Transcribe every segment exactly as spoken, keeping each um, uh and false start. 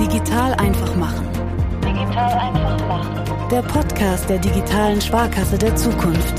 Digital einfach machen. Digital einfach machen. Der Podcast der digitalen Sparkasse der Zukunft.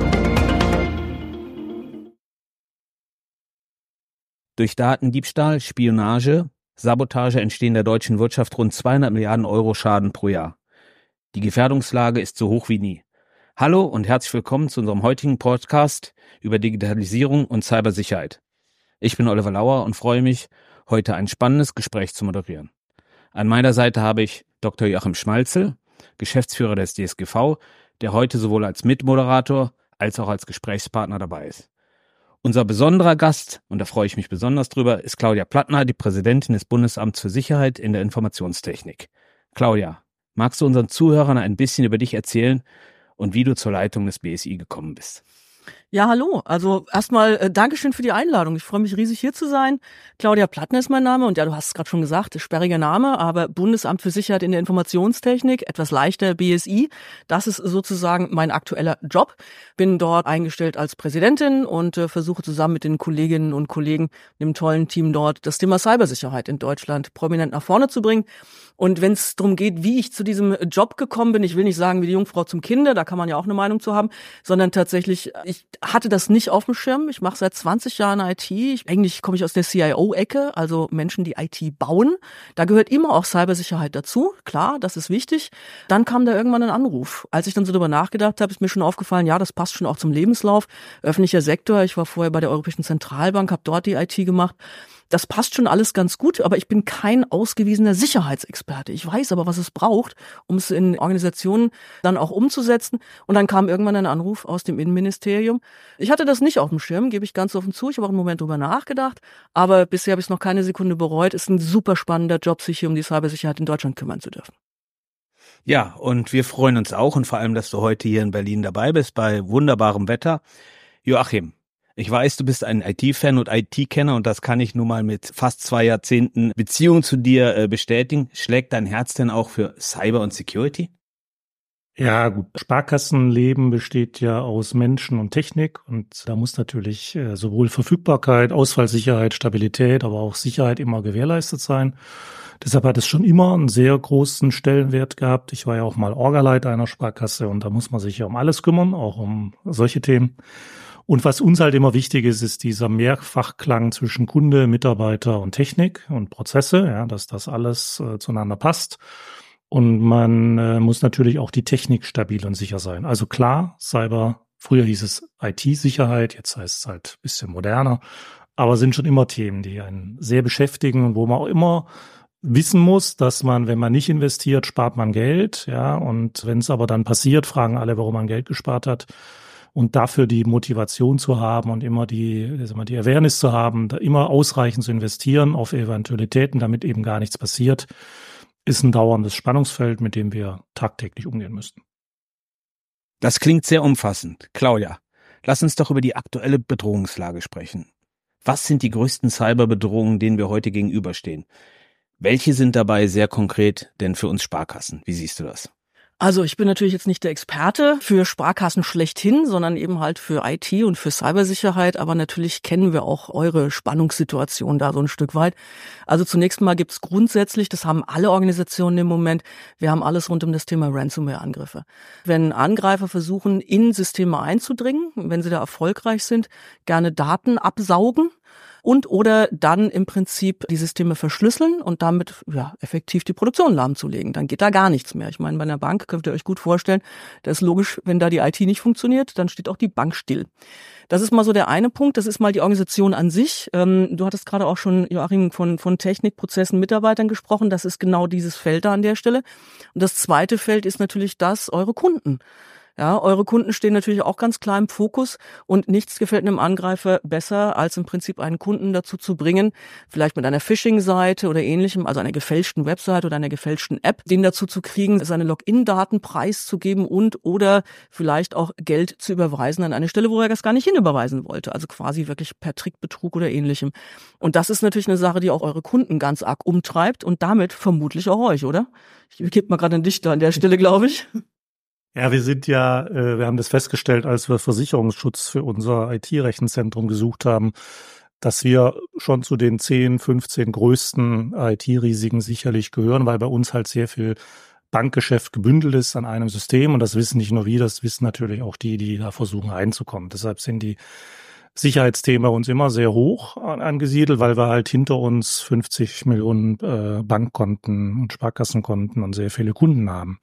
Durch Datendiebstahl, Spionage, Sabotage entstehen der deutschen Wirtschaft rund zweihundert Milliarden Euro Schaden pro Jahr. Die Gefährdungslage ist so hoch wie nie. Hallo und herzlich willkommen zu unserem heutigen Podcast über Digitalisierung und Cybersicherheit. Ich bin Oliver Lauer und freue mich, heute ein spannendes Gespräch zu moderieren. An meiner Seite habe ich Doktor Joachim Schmalzel, Geschäftsführer des D S G V, der heute sowohl als Mitmoderator als auch als Gesprächspartner dabei ist. Unser besonderer Gast, und da freue ich mich besonders drüber, ist Claudia Plattner, die Präsidentin des Bundesamts für Sicherheit in der Informationstechnik. Claudia, magst du unseren Zuhörern ein bisschen über dich erzählen und wie du zur Leitung des B S I gekommen bist? Ja, hallo. Also erstmal äh, Dankeschön für die Einladung. Ich freue mich riesig, hier zu sein. Claudia Plattner ist mein Name und ja, du hast es gerade schon gesagt, sperriger Name, aber Bundesamt für Sicherheit in der Informationstechnik, etwas leichter B S I. Das ist sozusagen mein aktueller Job. Bin dort eingestellt als Präsidentin und äh, versuche zusammen mit den Kolleginnen und Kollegen, dem tollen Team dort, das Thema Cybersicherheit in Deutschland prominent nach vorne zu bringen. Und wenn es darum geht, wie ich zu diesem Job gekommen bin, ich will nicht sagen wie die Jungfrau zum Kinde, da kann man ja auch eine Meinung zu haben, sondern tatsächlich, ich hatte das nicht auf dem Schirm. Ich mache seit zwanzig Jahren I T. Ich, eigentlich komme ich aus der C I O-Ecke, also Menschen, die I T bauen. Da gehört immer auch Cybersicherheit dazu. Klar, das ist wichtig. Dann kam da irgendwann ein Anruf. Als ich dann so drüber nachgedacht habe, ist mir schon aufgefallen, ja, das passt schon auch zum Lebenslauf. Öffentlicher Sektor. Ich war vorher bei der Europäischen Zentralbank, habe dort die I T gemacht. Das passt schon alles ganz gut, aber ich bin kein ausgewiesener Sicherheitsexperte. Ich weiß aber, was es braucht, um es in Organisationen dann auch umzusetzen. Und dann kam irgendwann ein Anruf aus dem Innenministerium. Ich hatte das nicht auf dem Schirm, gebe ich ganz offen zu. Ich habe auch einen Moment drüber nachgedacht, aber bisher habe ich es noch keine Sekunde bereut. Es ist ein super spannender Job, sich hier um die Cybersicherheit in Deutschland kümmern zu dürfen. Ja, und wir freuen uns auch und vor allem, dass du heute hier in Berlin dabei bist, bei wunderbarem Wetter. Joachim, ich weiß, du bist ein I T-Fan und I T-Kenner und das kann ich nun mal mit fast zwei Jahrzehnten Beziehung zu dir äh, bestätigen. Schlägt dein Herz denn auch für Cyber und Security? Ja, gut. Sparkassenleben besteht ja aus Menschen und Technik und da muss natürlich äh, sowohl Verfügbarkeit, Ausfallsicherheit, Stabilität, aber auch Sicherheit immer gewährleistet sein. Deshalb hat es schon immer einen sehr großen Stellenwert gehabt. Ich war ja auch mal Orgaleiter einer Sparkasse und da muss man sich ja um alles kümmern, auch um solche Themen. Und was uns halt immer wichtig ist, ist dieser Mehrfachklang zwischen Kunde, Mitarbeiter und Technik und Prozesse, ja, dass das alles äh, zueinander passt. Und man äh, muss natürlich auch die Technik stabil und sicher sein. Also klar, Cyber, früher hieß es I T-Sicherheit, jetzt heißt es halt ein bisschen moderner, aber sind schon immer Themen, die einen sehr beschäftigen und wo man auch immer wissen muss, dass man, wenn man nicht investiert, spart man Geld, ja, und wenn es aber dann passiert, fragen alle, warum man Geld gespart hat. Und dafür die Motivation zu haben und immer die, sagen wir, die Awareness zu haben, da immer ausreichend zu investieren auf Eventualitäten, damit eben gar nichts passiert, ist ein dauerndes Spannungsfeld, mit dem wir tagtäglich umgehen müssen. Das klingt sehr umfassend. Claudia, lass uns doch über die aktuelle Bedrohungslage sprechen. Was sind die größten Cyberbedrohungen, denen wir heute gegenüberstehen? Welche sind dabei sehr konkret denn für uns Sparkassen? Wie siehst du das? Also ich bin natürlich jetzt nicht der Experte für Sparkassen schlechthin, sondern eben halt für I T und für Cybersicherheit. Aber natürlich kennen wir auch eure Spannungssituation da so ein Stück weit. Also zunächst mal gibt's grundsätzlich, das haben alle Organisationen im Moment, wir haben alles rund um das Thema Ransomware-Angriffe. Wenn Angreifer versuchen, in Systeme einzudringen, wenn sie da erfolgreich sind, gerne Daten absaugen, und oder dann im Prinzip die Systeme verschlüsseln und damit ja effektiv die Produktion lahmzulegen. Dann geht da gar nichts mehr. Ich meine, bei einer Bank könnt ihr euch gut vorstellen, das ist logisch, wenn da die I T nicht funktioniert, dann steht auch die Bank still. Das ist mal so der eine Punkt, das ist mal die Organisation an sich. Ähm, du hattest gerade auch schon, Joachim, von, von Technik, Prozessen, Mitarbeitern gesprochen. Das ist genau dieses Feld da an der Stelle. Und das zweite Feld ist natürlich das, eure Kunden. Ja, eure Kunden stehen natürlich auch ganz klar im Fokus und nichts gefällt einem Angreifer besser, als im Prinzip einen Kunden dazu zu bringen, vielleicht mit einer Phishing-Seite oder ähnlichem, also einer gefälschten Website oder einer gefälschten App, den dazu zu kriegen, seine Login-Daten preiszugeben und oder vielleicht auch Geld zu überweisen an eine Stelle, wo er das gar nicht hinüberweisen wollte, also quasi wirklich per Trickbetrug oder ähnlichem. Und das ist natürlich eine Sache, die auch eure Kunden ganz arg umtreibt und damit vermutlich auch euch, oder? Ich gebe mal gerade einen Dichter an der Stelle, glaube ich. Ja, wir sind ja, äh, wir haben das festgestellt, als wir Versicherungsschutz für unser I T-Rechenzentrum gesucht haben, dass wir schon zu den zehn, fünfzehn größten I T-Risiken sicherlich gehören, weil bei uns halt sehr viel Bankgeschäft gebündelt ist an einem System. Und das wissen nicht nur wir, das wissen natürlich auch die, die da versuchen reinzukommen. Deshalb sind die Sicherheitsthemen bei uns immer sehr hoch angesiedelt, weil wir halt hinter uns fünfzig Millionen äh, Bankkonten und Sparkassenkonten und sehr viele Kunden haben.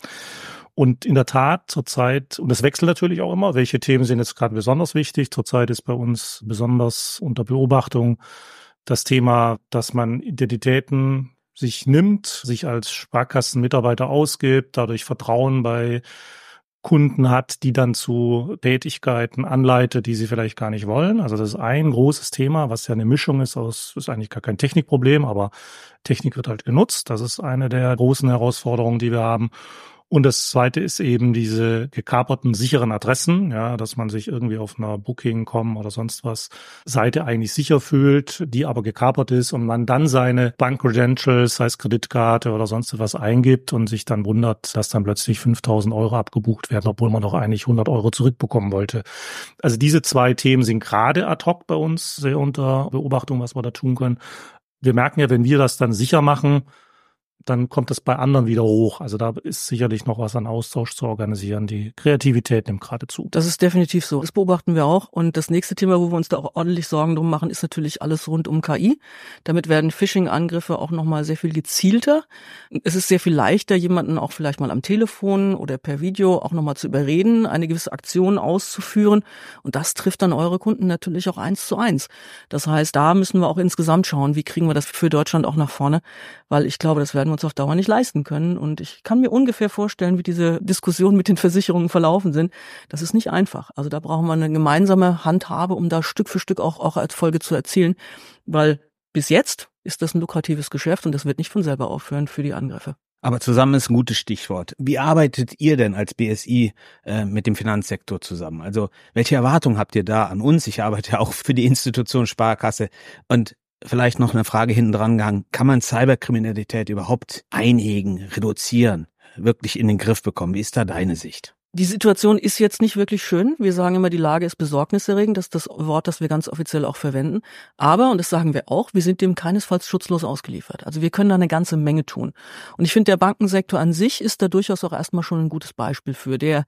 Und in der Tat zurzeit, und das wechselt natürlich auch immer, welche Themen sind jetzt gerade besonders wichtig. Zurzeit ist bei uns besonders unter Beobachtung das Thema, dass man Identitäten sich nimmt, sich als Sparkassenmitarbeiter ausgibt, dadurch Vertrauen bei Kunden hat, die dann zu Tätigkeiten anleitet, die sie vielleicht gar nicht wollen. Also das ist ein großes Thema, was ja eine Mischung ist aus, ist eigentlich gar kein Technikproblem, aber Technik wird halt genutzt. Das ist eine der großen Herausforderungen, die wir haben. Und das zweite ist eben diese gekaperten sicheren Adressen, ja, dass man sich irgendwie auf einer Booking Punkt com oder sonst was Seite eigentlich sicher fühlt, die aber gekapert ist und man dann seine Bank-Credentials, sei es Kreditkarte oder sonst was eingibt und sich dann wundert, dass dann plötzlich fünftausend Euro abgebucht werden, obwohl man doch eigentlich hundert Euro zurückbekommen wollte. Also diese zwei Themen sind gerade ad hoc bei uns sehr unter Beobachtung, was wir da tun können. Wir merken ja, wenn wir das dann sicher machen, dann kommt das bei anderen wieder hoch. Also da ist sicherlich noch was an Austausch zu organisieren. Die Kreativität nimmt gerade zu. Das ist definitiv so. Das beobachten wir auch. Und das nächste Thema, wo wir uns da auch ordentlich Sorgen drum machen, ist natürlich alles rund um K I. Damit werden Phishing-Angriffe auch nochmal sehr viel gezielter. Es ist sehr viel leichter, jemanden auch vielleicht mal am Telefon oder per Video auch nochmal zu überreden, eine gewisse Aktion auszuführen. Und das trifft dann eure Kunden natürlich auch eins zu eins. Das heißt, da müssen wir auch insgesamt schauen, wie kriegen wir das für Deutschland auch nach vorne. Weil ich glaube, das werden wir uns auf Dauer nicht leisten können. Und ich kann mir ungefähr vorstellen, wie diese Diskussionen mit den Versicherungen verlaufen sind. Das ist nicht einfach. Also da brauchen wir eine gemeinsame Handhabe, um da Stück für Stück auch, auch als Folge zu erzielen. Weil bis jetzt ist das ein lukratives Geschäft und das wird nicht von selber aufhören für die Angriffe. Aber zusammen ist ein gutes Stichwort. Wie arbeitet ihr denn als B S I äh, mit dem Finanzsektor zusammen? Also welche Erwartungen habt ihr da an uns? Ich arbeite ja auch für die Institution Sparkasse. Und vielleicht noch eine Frage hinten dran gehangen. Kann man Cyberkriminalität überhaupt einhegen, reduzieren, wirklich in den Griff bekommen? Wie ist da deine Sicht? Die Situation ist jetzt nicht wirklich schön. Wir sagen immer, die Lage ist besorgniserregend. Das ist das Wort, das wir ganz offiziell auch verwenden. Aber, und das sagen wir auch, wir sind dem keinesfalls schutzlos ausgeliefert. Also wir können da eine ganze Menge tun. Und ich finde, der Bankensektor an sich ist da durchaus auch erstmal schon ein gutes Beispiel für. Der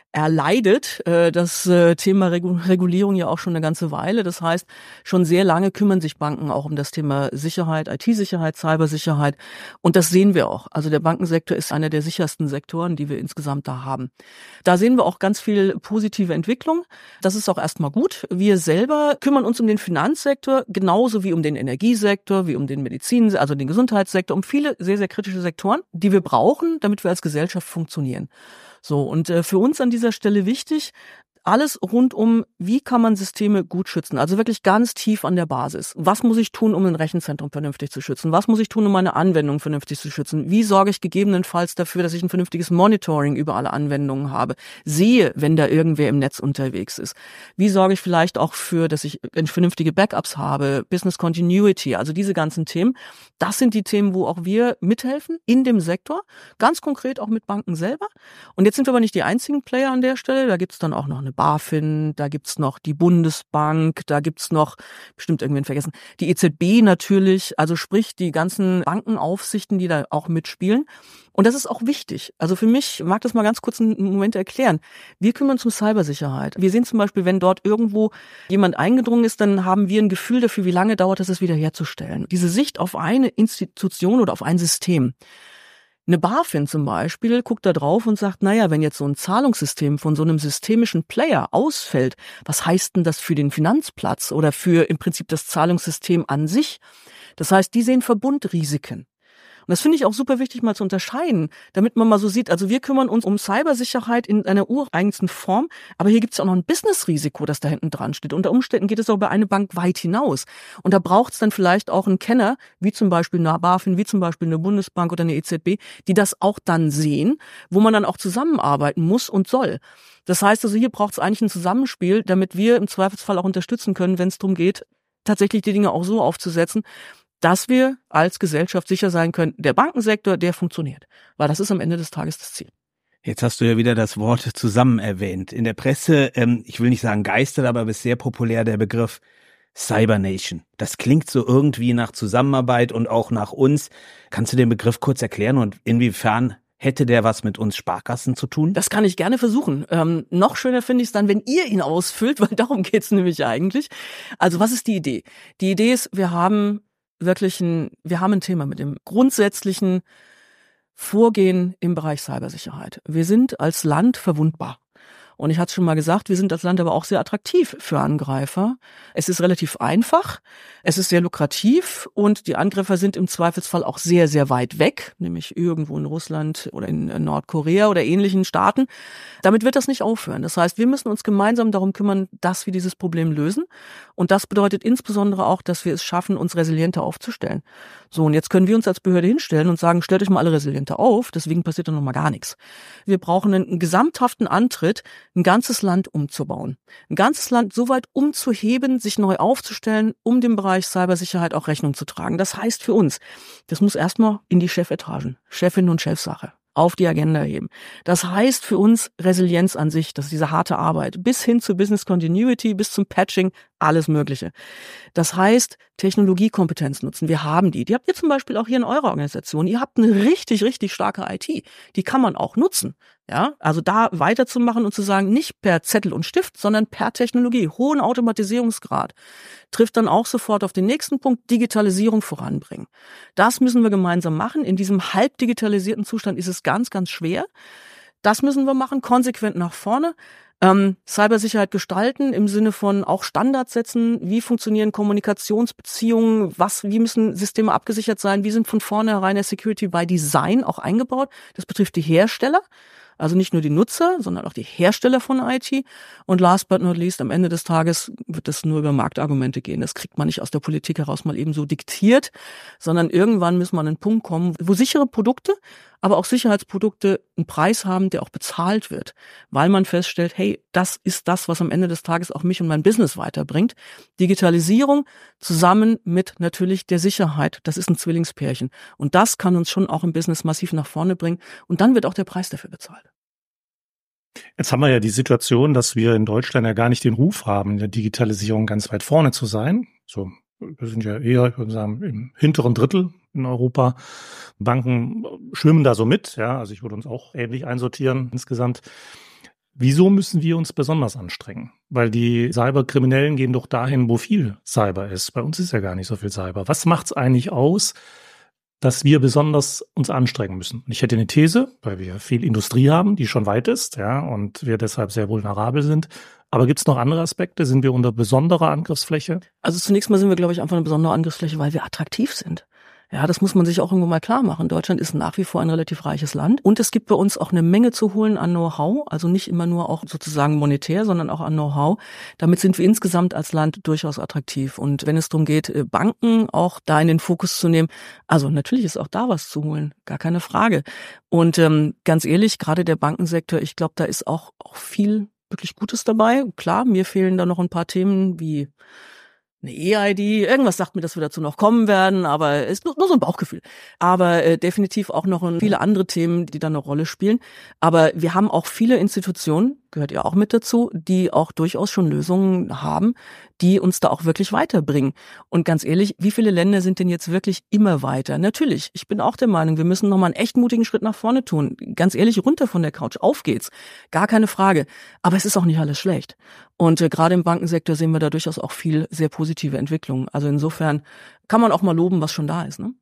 erleidet äh, das äh, Thema Regulierung ja auch schon eine ganze Weile. Das heißt, schon sehr lange kümmern sich Banken auch um das Thema Sicherheit, I T-Sicherheit, Cybersicherheit. Und das sehen wir auch. Also der Bankensektor ist einer der sichersten Sektoren, die wir insgesamt da haben. Da sehen wir auch ganz viel positive Entwicklung. Das ist auch erstmal gut. Wir selber kümmern uns um den Finanzsektor genauso wie um den Energiesektor, wie um den Medizin, also den Gesundheitssektor, um viele sehr, sehr kritische Sektoren, die wir brauchen, damit wir als Gesellschaft funktionieren. So, und äh, für uns an dieser Stelle wichtig, alles rund um, wie kann man Systeme gut schützen, also wirklich ganz tief an der Basis. Was muss ich tun, um ein Rechenzentrum vernünftig zu schützen? Was muss ich tun, um meine Anwendung vernünftig zu schützen? Wie sorge ich gegebenenfalls dafür, dass ich ein vernünftiges Monitoring über alle Anwendungen habe? Sehe, wenn da irgendwer im Netz unterwegs ist. Wie sorge ich vielleicht auch für, dass ich vernünftige Backups habe, Business Continuity, also diese ganzen Themen. Das sind die Themen, wo auch wir mithelfen in dem Sektor, ganz konkret auch mit Banken selber. Und jetzt sind wir aber nicht die einzigen Player an der Stelle, da gibt's dann auch noch eine BaFin, da gibt's noch die Bundesbank, da gibt's noch, bestimmt irgendwen vergessen, die E Z B natürlich, also sprich die ganzen Bankenaufsichten, die da auch mitspielen. Und das ist auch wichtig. Also für mich, ich mag das mal ganz kurz einen Moment erklären. Wir kümmern uns um Cybersicherheit. Wir sehen zum Beispiel, wenn dort irgendwo jemand eingedrungen ist, dann haben wir ein Gefühl dafür, wie lange dauert es, es wiederherzustellen. Diese Sicht auf eine Institution oder auf ein System. Eine BaFin zum Beispiel guckt da drauf und sagt, naja, wenn jetzt so ein Zahlungssystem von so einem systemischen Player ausfällt, was heißt denn das für den Finanzplatz oder für im Prinzip das Zahlungssystem an sich? Das heißt, die sehen Verbundrisiken. Und das finde ich auch super wichtig mal zu unterscheiden, damit man mal so sieht, also wir kümmern uns um Cybersicherheit in einer ureigensten Form, aber hier gibt es auch noch ein Businessrisiko, das da hinten dran steht. Unter Umständen geht es auch bei einer Bank weit hinaus. Und da braucht es dann vielleicht auch einen Kenner, wie zum Beispiel eine BaFin, wie zum Beispiel eine Bundesbank oder eine E Z B, die das auch dann sehen, wo man dann auch zusammenarbeiten muss und soll. Das heißt also, hier braucht es eigentlich ein Zusammenspiel, damit wir im Zweifelsfall auch unterstützen können, wenn es darum geht, tatsächlich die Dinge auch so aufzusetzen, dass wir als Gesellschaft sicher sein können, der Bankensektor, der funktioniert. Weil das ist am Ende des Tages das Ziel. Jetzt hast du ja wieder das Wort zusammen erwähnt. In der Presse, ähm, ich will nicht sagen geistert, aber ist sehr populär der Begriff Cyber Nation. Das klingt so irgendwie nach Zusammenarbeit und auch nach uns. Kannst du den Begriff kurz erklären und inwiefern hätte der was mit uns Sparkassen zu tun? Das kann ich gerne versuchen. Ähm, noch schöner finde ich es dann, wenn ihr ihn ausfüllt, weil darum geht's nämlich eigentlich. Also was ist die Idee? Die Idee ist, wir haben wirklich ein, wir haben ein Thema mit dem grundsätzlichen Vorgehen im Bereich Cybersicherheit. Wir sind als Land verwundbar. Und ich hatte es schon mal gesagt, wir sind als Land aber auch sehr attraktiv für Angreifer. Es ist relativ einfach, es ist sehr lukrativ und die Angreifer sind im Zweifelsfall auch sehr, sehr weit weg, nämlich irgendwo in Russland oder in Nordkorea oder ähnlichen Staaten. Damit wird das nicht aufhören. Das heißt, wir müssen uns gemeinsam darum kümmern, dass wir dieses Problem lösen. Und das bedeutet insbesondere auch, dass wir es schaffen, uns resilienter aufzustellen. So, und jetzt können wir uns als Behörde hinstellen und sagen, stellt euch mal alle resilienter auf, deswegen passiert dann noch mal gar nichts. Wir brauchen einen, einen gesamthaften Antritt, ein ganzes Land umzubauen. Ein ganzes Land so weit umzuheben, sich neu aufzustellen, um dem Bereich Cybersicherheit auch Rechnung zu tragen. Das heißt für uns, das muss erstmal in die Chefetagen, Chefin und Chefsache, auf die Agenda heben. Das heißt für uns Resilienz an sich, das ist diese harte Arbeit, bis hin zu Business Continuity, bis zum Patching, alles Mögliche. Das heißt, Technologiekompetenz nutzen. Wir haben die. Die habt ihr zum Beispiel auch hier in eurer Organisation. Ihr habt eine richtig, richtig starke I T. Die kann man auch nutzen. Ja, also da weiterzumachen und zu sagen, nicht per Zettel und Stift, sondern per Technologie, hohen Automatisierungsgrad, trifft dann auch sofort auf den nächsten Punkt, Digitalisierung voranbringen. Das müssen wir gemeinsam machen. In diesem halb digitalisierten Zustand ist es ganz, ganz schwer. Das müssen wir machen, konsequent nach vorne. Ähm, Cybersicherheit gestalten im Sinne von auch Standards setzen. Wie funktionieren Kommunikationsbeziehungen? Was, wie müssen Systeme abgesichert sein? Wie sind von vornherein der Security by Design auch eingebaut? Das betrifft die Hersteller. Also nicht nur die Nutzer, sondern auch die Hersteller von I T. Und last but not least, am Ende des Tages wird das nur über Marktargumente gehen. Das kriegt man nicht aus der Politik heraus mal eben so diktiert, sondern irgendwann müssen wir an einen Punkt kommen, wo sichere Produkte, aber auch Sicherheitsprodukte einen Preis haben, der auch bezahlt wird, weil man feststellt, hey, das ist das, was am Ende des Tages auch mich und mein Business weiterbringt. Digitalisierung zusammen mit natürlich der Sicherheit, das ist ein Zwillingspärchen. Und das kann uns schon auch im Business massiv nach vorne bringen. Und dann wird auch der Preis dafür bezahlt. Jetzt haben wir ja die Situation, dass wir in Deutschland ja gar nicht den Ruf haben, in der Digitalisierung ganz weit vorne zu sein. So, wir sind ja eher, ich würde sagen, im hinteren Drittel in Europa. Banken schwimmen da so mit, ja. Also ich würde uns auch ähnlich einsortieren insgesamt. Wieso müssen wir uns besonders anstrengen? Weil die Cyberkriminellen gehen doch dahin, wo viel Cyber ist. Bei uns ist ja gar nicht so viel Cyber. Was macht's eigentlich aus, dass wir besonders uns anstrengen müssen? Und ich hätte eine These, weil wir viel Industrie haben, die schon weit ist, ja, und wir deshalb sehr vulnerabel sind. Aber gibt es noch andere Aspekte? Sind wir unter besonderer Angriffsfläche? Also zunächst mal sind wir, glaube ich, einfach eine besondere Angriffsfläche, weil wir attraktiv sind. Ja, das muss man sich auch irgendwo mal klar machen. Deutschland ist nach wie vor ein relativ reiches Land. Und es gibt bei uns auch eine Menge zu holen an Know-how. Also nicht immer nur auch sozusagen monetär, sondern auch an Know-how. Damit sind wir insgesamt als Land durchaus attraktiv. Und wenn es darum geht, Banken auch da in den Fokus zu nehmen, also natürlich ist auch da was zu holen. Gar keine Frage. Und ähm, ganz ehrlich, gerade der Bankensektor, ich glaube, da ist auch, auch viel wirklich Gutes dabei. Klar, mir fehlen da noch ein paar Themen wie eine E I D, irgendwas sagt mir, dass wir dazu noch kommen werden, aber es ist nur, nur so ein Bauchgefühl. Aber äh, definitiv auch noch viele andere Themen, die da eine Rolle spielen. Aber wir haben auch viele Institutionen, gehört ja auch mit dazu, die auch durchaus schon Lösungen haben, die uns da auch wirklich weiterbringen. Und ganz ehrlich, wie viele Länder sind denn jetzt wirklich immer weiter? Natürlich, ich bin auch der Meinung, wir müssen nochmal einen echt mutigen Schritt nach vorne tun. Ganz ehrlich, runter von der Couch, auf geht's. Gar keine Frage. Aber es ist auch nicht alles schlecht. Und äh, gerade im Bankensektor sehen wir da durchaus auch viel sehr positive Entwicklungen. Also insofern kann man auch mal loben, was schon da ist, ne?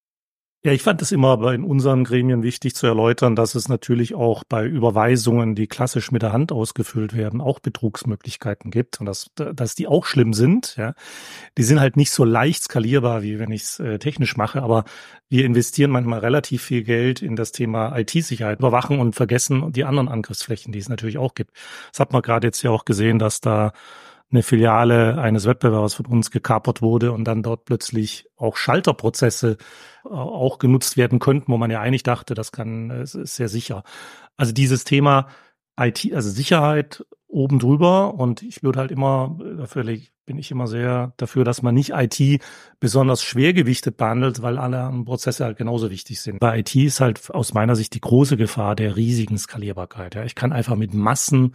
Ja, ich fand es immer in unseren Gremien wichtig zu erläutern, dass es natürlich auch bei Überweisungen, die klassisch mit der Hand ausgefüllt werden, auch Betrugsmöglichkeiten gibt und dass, dass die auch schlimm sind. Ja, die sind halt nicht so leicht skalierbar, wie wenn ich es äh, technisch mache, aber wir investieren manchmal relativ viel Geld in das Thema I T-Sicherheit, überwachen und vergessen die anderen Angriffsflächen, die es natürlich auch gibt. Das hat man gerade jetzt ja auch gesehen, dass da eine Filiale eines Wettbewerbers von uns gekapert wurde und dann dort plötzlich auch Schalterprozesse äh, auch genutzt werden könnten, wo man ja eigentlich dachte, das kann, es ist sehr sicher. Also dieses Thema I T, also Sicherheit oben drüber, und ich würde halt immer, dafür bin ich immer sehr dafür, dass man nicht I T besonders schwergewichtet behandelt, weil alle anderen Prozesse halt genauso wichtig sind. Bei I T ist halt aus meiner Sicht die große Gefahr der riesigen Skalierbarkeit. Ja, ich kann einfach mit Massen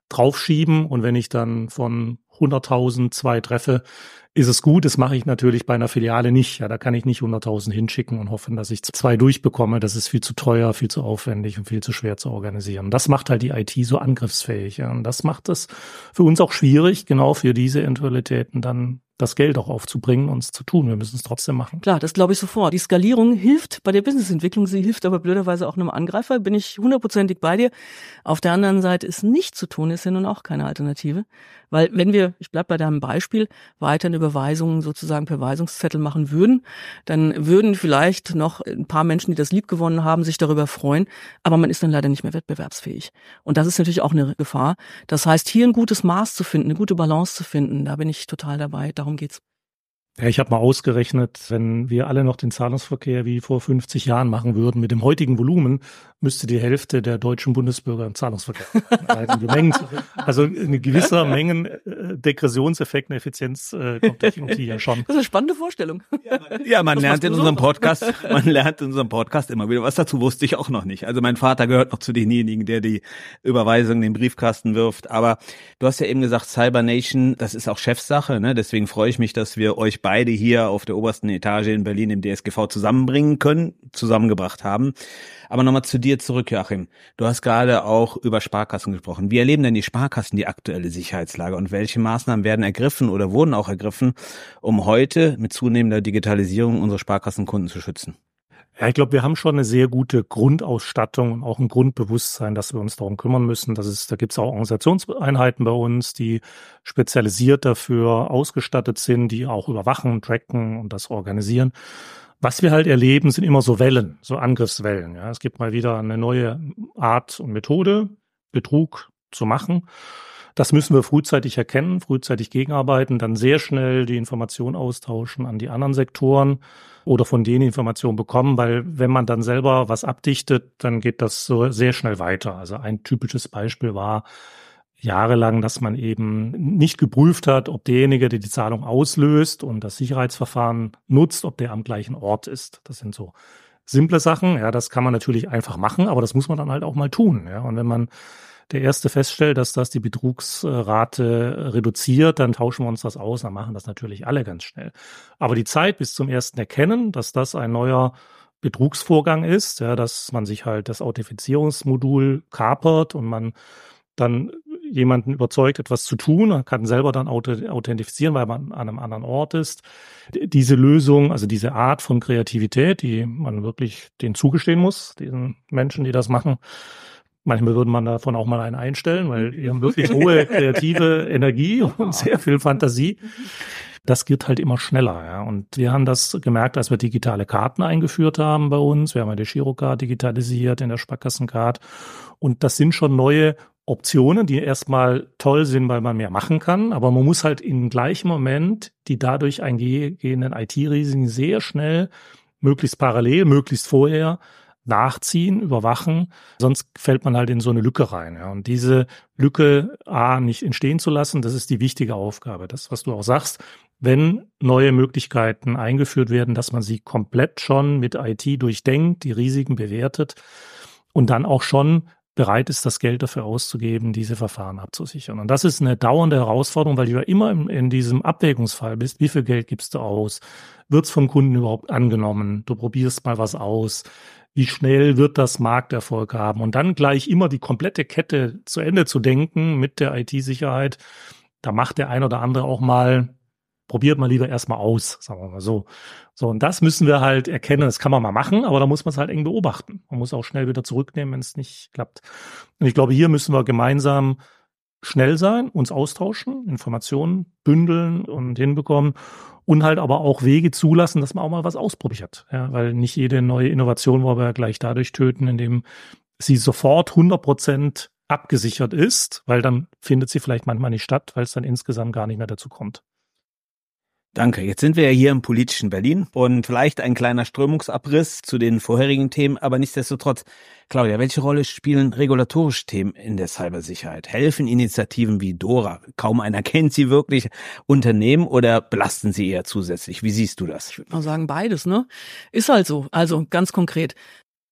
draufschieben und wenn ich dann von hunderttausend zwei treffe, ist es gut. Das mache ich natürlich bei einer Filiale nicht. Ja, da kann ich nicht hunderttausend hinschicken und hoffen, dass ich zwei durchbekomme. Das ist viel zu teuer, viel zu aufwendig und viel zu schwer zu organisieren. Das macht halt die I T so angriffsfähig. Ja. Und das macht es für uns auch schwierig, genau für diese Eventualitäten dann das Geld auch aufzubringen und es zu tun. Wir müssen es trotzdem machen. Klar, das glaube ich sofort. Die Skalierung hilft bei der Businessentwicklung, sie hilft aber blöderweise auch einem Angreifer. Bin ich hundertprozentig bei dir. Auf der anderen Seite ist nicht zu tun, ist ja nun auch keine Alternative. Weil wenn wir, ich bleib bei deinem Beispiel, weiterhin Überweisungen sozusagen per Weisungszettel machen würden, dann würden vielleicht noch ein paar Menschen, die das lieb gewonnen haben, sich darüber freuen. Aber man ist dann leider nicht mehr wettbewerbsfähig. Und das ist natürlich auch eine Gefahr. Das heißt, hier ein gutes Maß zu finden, eine gute Balance zu finden, da bin ich total dabei. Darum geht's. Ja, ich habe mal ausgerechnet, wenn wir alle noch den Zahlungsverkehr wie vor fünfzig Jahren machen würden, mit dem heutigen Volumen, müsste die Hälfte der deutschen Bundesbürger im Zahlungsverkehr sein. Also ein gewisser Mengen-Degressionseffekt, eine Effizienz äh, kommt durch irgendwie ja schon. Das ist eine spannende Vorstellung. Ja, man lernt in unserem Podcast, man lernt in unserem Podcast immer wieder was. Dazu wusste ich auch noch nicht. Also mein Vater gehört noch zu denjenigen, der die Überweisung in den Briefkasten wirft. Aber du hast ja eben gesagt, Cyber Nation, das ist auch Chefsache, ne? Deswegen freue ich mich, dass wir euch beide hier auf der obersten Etage in Berlin im D S G V zusammenbringen können, zusammengebracht haben. Aber nochmal zu dir zurück, Joachim. Du hast gerade auch über Sparkassen gesprochen. Wie erleben denn die Sparkassen die aktuelle Sicherheitslage und welche Maßnahmen werden ergriffen oder wurden auch ergriffen, um heute mit zunehmender Digitalisierung unsere Sparkassenkunden zu schützen? Ja, ich glaube, wir haben schon eine sehr gute Grundausstattung und auch ein Grundbewusstsein, dass wir uns darum kümmern müssen. Das ist, da gibt es auch Organisationseinheiten bei uns, die spezialisiert dafür ausgestattet sind, die auch überwachen, tracken und das organisieren. Was wir halt erleben, sind immer so Wellen, so Angriffswellen. Ja, es gibt mal wieder eine neue Art und Methode, Betrug zu machen. Das müssen wir frühzeitig erkennen, frühzeitig gegenarbeiten, dann sehr schnell die Information austauschen an die anderen Sektoren oder von denen Informationen bekommen, weil wenn man dann selber was abdichtet, dann geht das so sehr schnell weiter. Also ein typisches Beispiel war jahrelang, dass man eben nicht geprüft hat, ob derjenige, der die Zahlung auslöst und das Sicherheitsverfahren nutzt, ob der am gleichen Ort ist. Das sind so simple Sachen. Ja, das kann man natürlich einfach machen, aber das muss man dann halt auch mal tun. Ja, und wenn man der Erste feststellt, dass das die Betrugsrate reduziert, dann tauschen wir uns das aus, dann machen das natürlich alle ganz schnell. Aber die Zeit bis zum ersten Erkennen, dass das ein neuer Betrugsvorgang ist, ja, dass man sich halt das Authentifizierungsmodul kapert und man dann jemanden überzeugt, etwas zu tun, man kann selber dann authentifizieren, weil man an einem anderen Ort ist. Diese Lösung, also diese Art von Kreativität, die man wirklich denen zugestehen muss, diesen Menschen, die das machen, manchmal würde man davon auch mal einen einstellen, weil die haben wirklich hohe kreative Energie und sehr viel Fantasie. Das geht halt immer schneller, ja. Und wir haben das gemerkt, als wir digitale Karten eingeführt haben bei uns. Wir haben ja die Girocard digitalisiert in der Sparkassencard. Und das sind schon neue Optionen, die erstmal toll sind, weil man mehr machen kann. Aber man muss halt im gleichen Moment die dadurch eingehenden I T-Risiken sehr schnell, möglichst parallel, möglichst vorher nachziehen, überwachen, sonst fällt man halt in so eine Lücke rein. Ja. Und diese Lücke A nicht entstehen zu lassen, das ist die wichtige Aufgabe. Das, was du auch sagst, wenn neue Möglichkeiten eingeführt werden, dass man sie komplett schon mit I T durchdenkt, die Risiken bewertet und dann auch schon bereit ist, das Geld dafür auszugeben, diese Verfahren abzusichern. Und das ist eine dauernde Herausforderung, weil du ja immer in, in diesem Abwägungsfall bist. Wie viel Geld gibst du aus? Wird's vom Kunden überhaupt angenommen? Du probierst mal was aus. Wie schnell wird das Markterfolg haben? Und dann gleich immer die komplette Kette zu Ende zu denken mit der I T-Sicherheit. Da macht der ein oder andere auch mal, probiert mal lieber erstmal aus, sagen wir mal so. So, und das müssen wir halt erkennen. Das kann man mal machen, aber da muss man es halt eng beobachten. Man muss auch schnell wieder zurücknehmen, wenn es nicht klappt. Und ich glaube, hier müssen wir gemeinsam schnell sein, uns austauschen, Informationen bündeln und hinbekommen und halt aber auch Wege zulassen, dass man auch mal was ausprobiert. Ja, weil nicht jede neue Innovation wollen wir gleich dadurch töten, indem sie sofort hundert Prozent abgesichert ist, weil dann findet sie vielleicht manchmal nicht statt, weil es dann insgesamt gar nicht mehr dazu kommt. Danke. Jetzt sind wir ja hier im politischen Berlin und vielleicht ein kleiner Strömungsabriss zu den vorherigen Themen, aber nichtsdestotrotz, Claudia, welche Rolle spielen regulatorische Themen in der Cybersicherheit? Helfen Initiativen wie DORA? Kaum einer kennt sie wirklich, Unternehmen, oder belasten sie eher zusätzlich? Wie siehst du das? Ich würde mal sagen, beides, ne? Ist halt so. Also ganz konkret.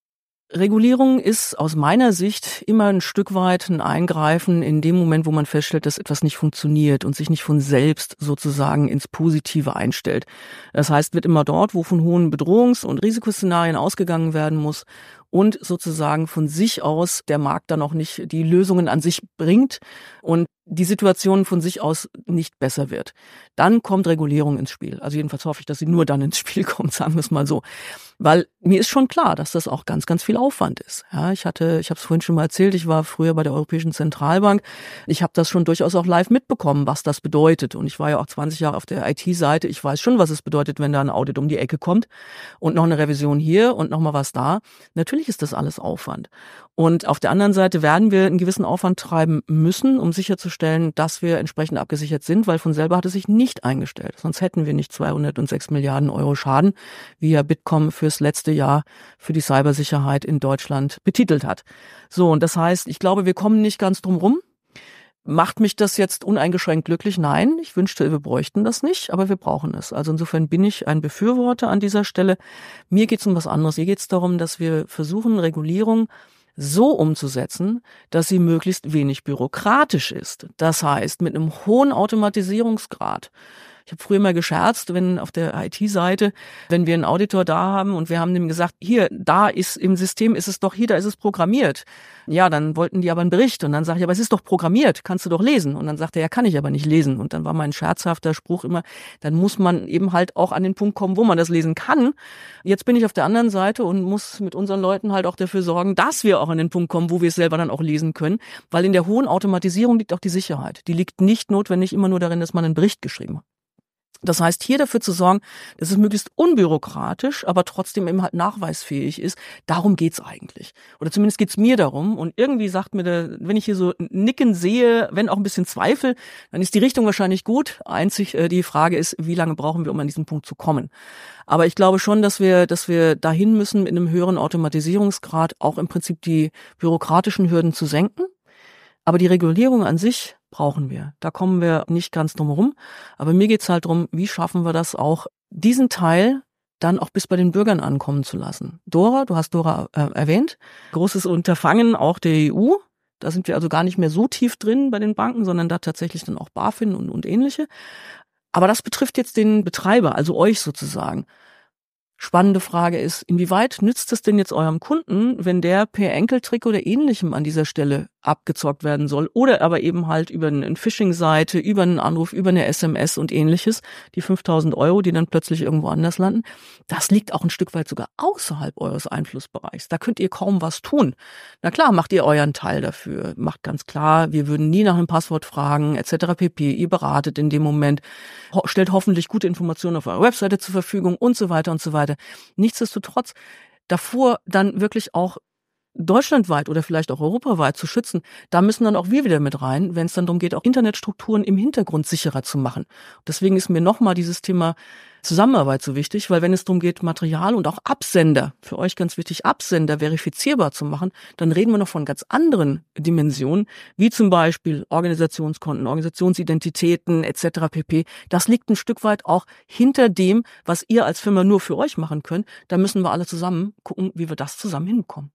Regulierung ist aus meiner Sicht immer ein Stück weit ein Eingreifen in dem Moment, wo man feststellt, dass etwas nicht funktioniert und sich nicht von selbst sozusagen ins Positive einstellt. Das heißt, wird immer dort, wo von hohen Bedrohungs- und Risikoszenarien ausgegangen werden muss und sozusagen von sich aus der Markt dann auch nicht die Lösungen an sich bringt und die Situation von sich aus nicht besser wird. Dann kommt Regulierung ins Spiel. Also jedenfalls hoffe ich, dass sie nur dann ins Spiel kommt, sagen wir es mal so. Weil mir ist schon klar, dass das auch ganz, ganz viel Aufwand ist. Ja, ich hatte, ich habe es vorhin schon mal erzählt, ich war früher bei der Europäischen Zentralbank. Ich habe das schon durchaus auch live mitbekommen, was das bedeutet. Und ich war ja auch zwanzig Jahre auf der I T-Seite. Ich weiß schon, was es bedeutet, wenn da ein Audit um die Ecke kommt und noch eine Revision hier und noch mal was da. Natürlich ist das alles Aufwand. Und auf der anderen Seite werden wir einen gewissen Aufwand treiben müssen, um sicherzustellen, dass wir entsprechend abgesichert sind, weil von selber hat es sich nicht eingestellt. Sonst hätten wir nicht zweihundertsechs Milliarden Euro Schaden, wie ja Bitkom fürs letzte Jahr für die Cybersicherheit in Deutschland betitelt hat. So, und das heißt, ich glaube, wir kommen nicht ganz drum rum. Macht mich das jetzt uneingeschränkt glücklich? Nein, ich wünschte, wir bräuchten das nicht, aber wir brauchen es. Also insofern bin ich ein Befürworter an dieser Stelle. Mir geht es um was anderes. Mir geht es darum, dass wir versuchen, Regulierung so umzusetzen, dass sie möglichst wenig bürokratisch ist. Das heißt, mit einem hohen Automatisierungsgrad. Ich habe früher mal gescherzt, wenn auf der I T-Seite, wenn wir einen Auditor da haben und wir haben ihm gesagt, hier, da ist im System, ist es doch hier, da ist es programmiert. Ja, dann wollten die aber einen Bericht und dann sage ich, aber es ist doch programmiert, kannst du doch lesen. Und dann sagt er, ja, kann ich aber nicht lesen. Und dann war mein scherzhafter Spruch immer, dann muss man eben halt auch an den Punkt kommen, wo man das lesen kann. Jetzt bin ich auf der anderen Seite und muss mit unseren Leuten halt auch dafür sorgen, dass wir auch an den Punkt kommen, wo wir es selber dann auch lesen können. Weil in der hohen Automatisierung liegt auch die Sicherheit. Die liegt nicht notwendig immer nur darin, dass man einen Bericht geschrieben hat. Das heißt, hier dafür zu sorgen, dass es möglichst unbürokratisch, aber trotzdem eben halt nachweisfähig ist, darum geht's eigentlich. Oder zumindest geht's mir darum. Und irgendwie sagt mir der, wenn ich hier so Nicken sehe, wenn auch ein bisschen Zweifel, dann ist die Richtung wahrscheinlich gut. Einzig äh, die Frage ist, wie lange brauchen wir, um an diesen Punkt zu kommen. Aber ich glaube schon, dass wir, dass wir dahin müssen, mit einem höheren Automatisierungsgrad auch im Prinzip die bürokratischen Hürden zu senken. Aber die Regulierung an sich brauchen wir. Da kommen wir nicht ganz drum herum. Aber mir geht's halt drum, wie schaffen wir das auch, diesen Teil dann auch bis bei den Bürgern ankommen zu lassen. Dora, du hast Dora äh, erwähnt, großes Unterfangen auch der E U. Da sind wir also gar nicht mehr so tief drin bei den Banken, sondern da tatsächlich dann auch BaFin und, und ähnliche. Aber das betrifft jetzt den Betreiber, also euch sozusagen. Spannende Frage ist, inwieweit nützt es denn jetzt eurem Kunden, wenn der per Enkeltrick oder Ähnlichem an dieser Stelle abgezockt werden soll oder aber eben halt über eine Phishing-Seite, über einen Anruf, über eine S M S und Ähnliches, die fünftausend Euro, die dann plötzlich irgendwo anders landen. Das liegt auch ein Stück weit sogar außerhalb eures Einflussbereichs. Da könnt ihr kaum was tun. Na klar, macht ihr euren Teil dafür. Macht ganz klar, wir würden nie nach einem Passwort fragen, et cetera pp. Ihr beratet in dem Moment, ho- stellt hoffentlich gute Informationen auf eurer Webseite zur Verfügung und so weiter und so weiter. Nichtsdestotrotz, davor dann wirklich auch deutschlandweit oder vielleicht auch europaweit zu schützen, da müssen dann auch wir wieder mit rein, wenn es dann darum geht, auch Internetstrukturen im Hintergrund sicherer zu machen. Deswegen ist mir nochmal dieses Thema Zusammenarbeit so wichtig, weil wenn es darum geht, Material und auch Absender, für euch ganz wichtig, Absender verifizierbar zu machen, dann reden wir noch von ganz anderen Dimensionen, wie zum Beispiel Organisationskonten, Organisationsidentitäten et cetera pp. Das liegt ein Stück weit auch hinter dem, was ihr als Firma nur für euch machen könnt. Da müssen wir alle zusammen gucken, wie wir das zusammen hinbekommen.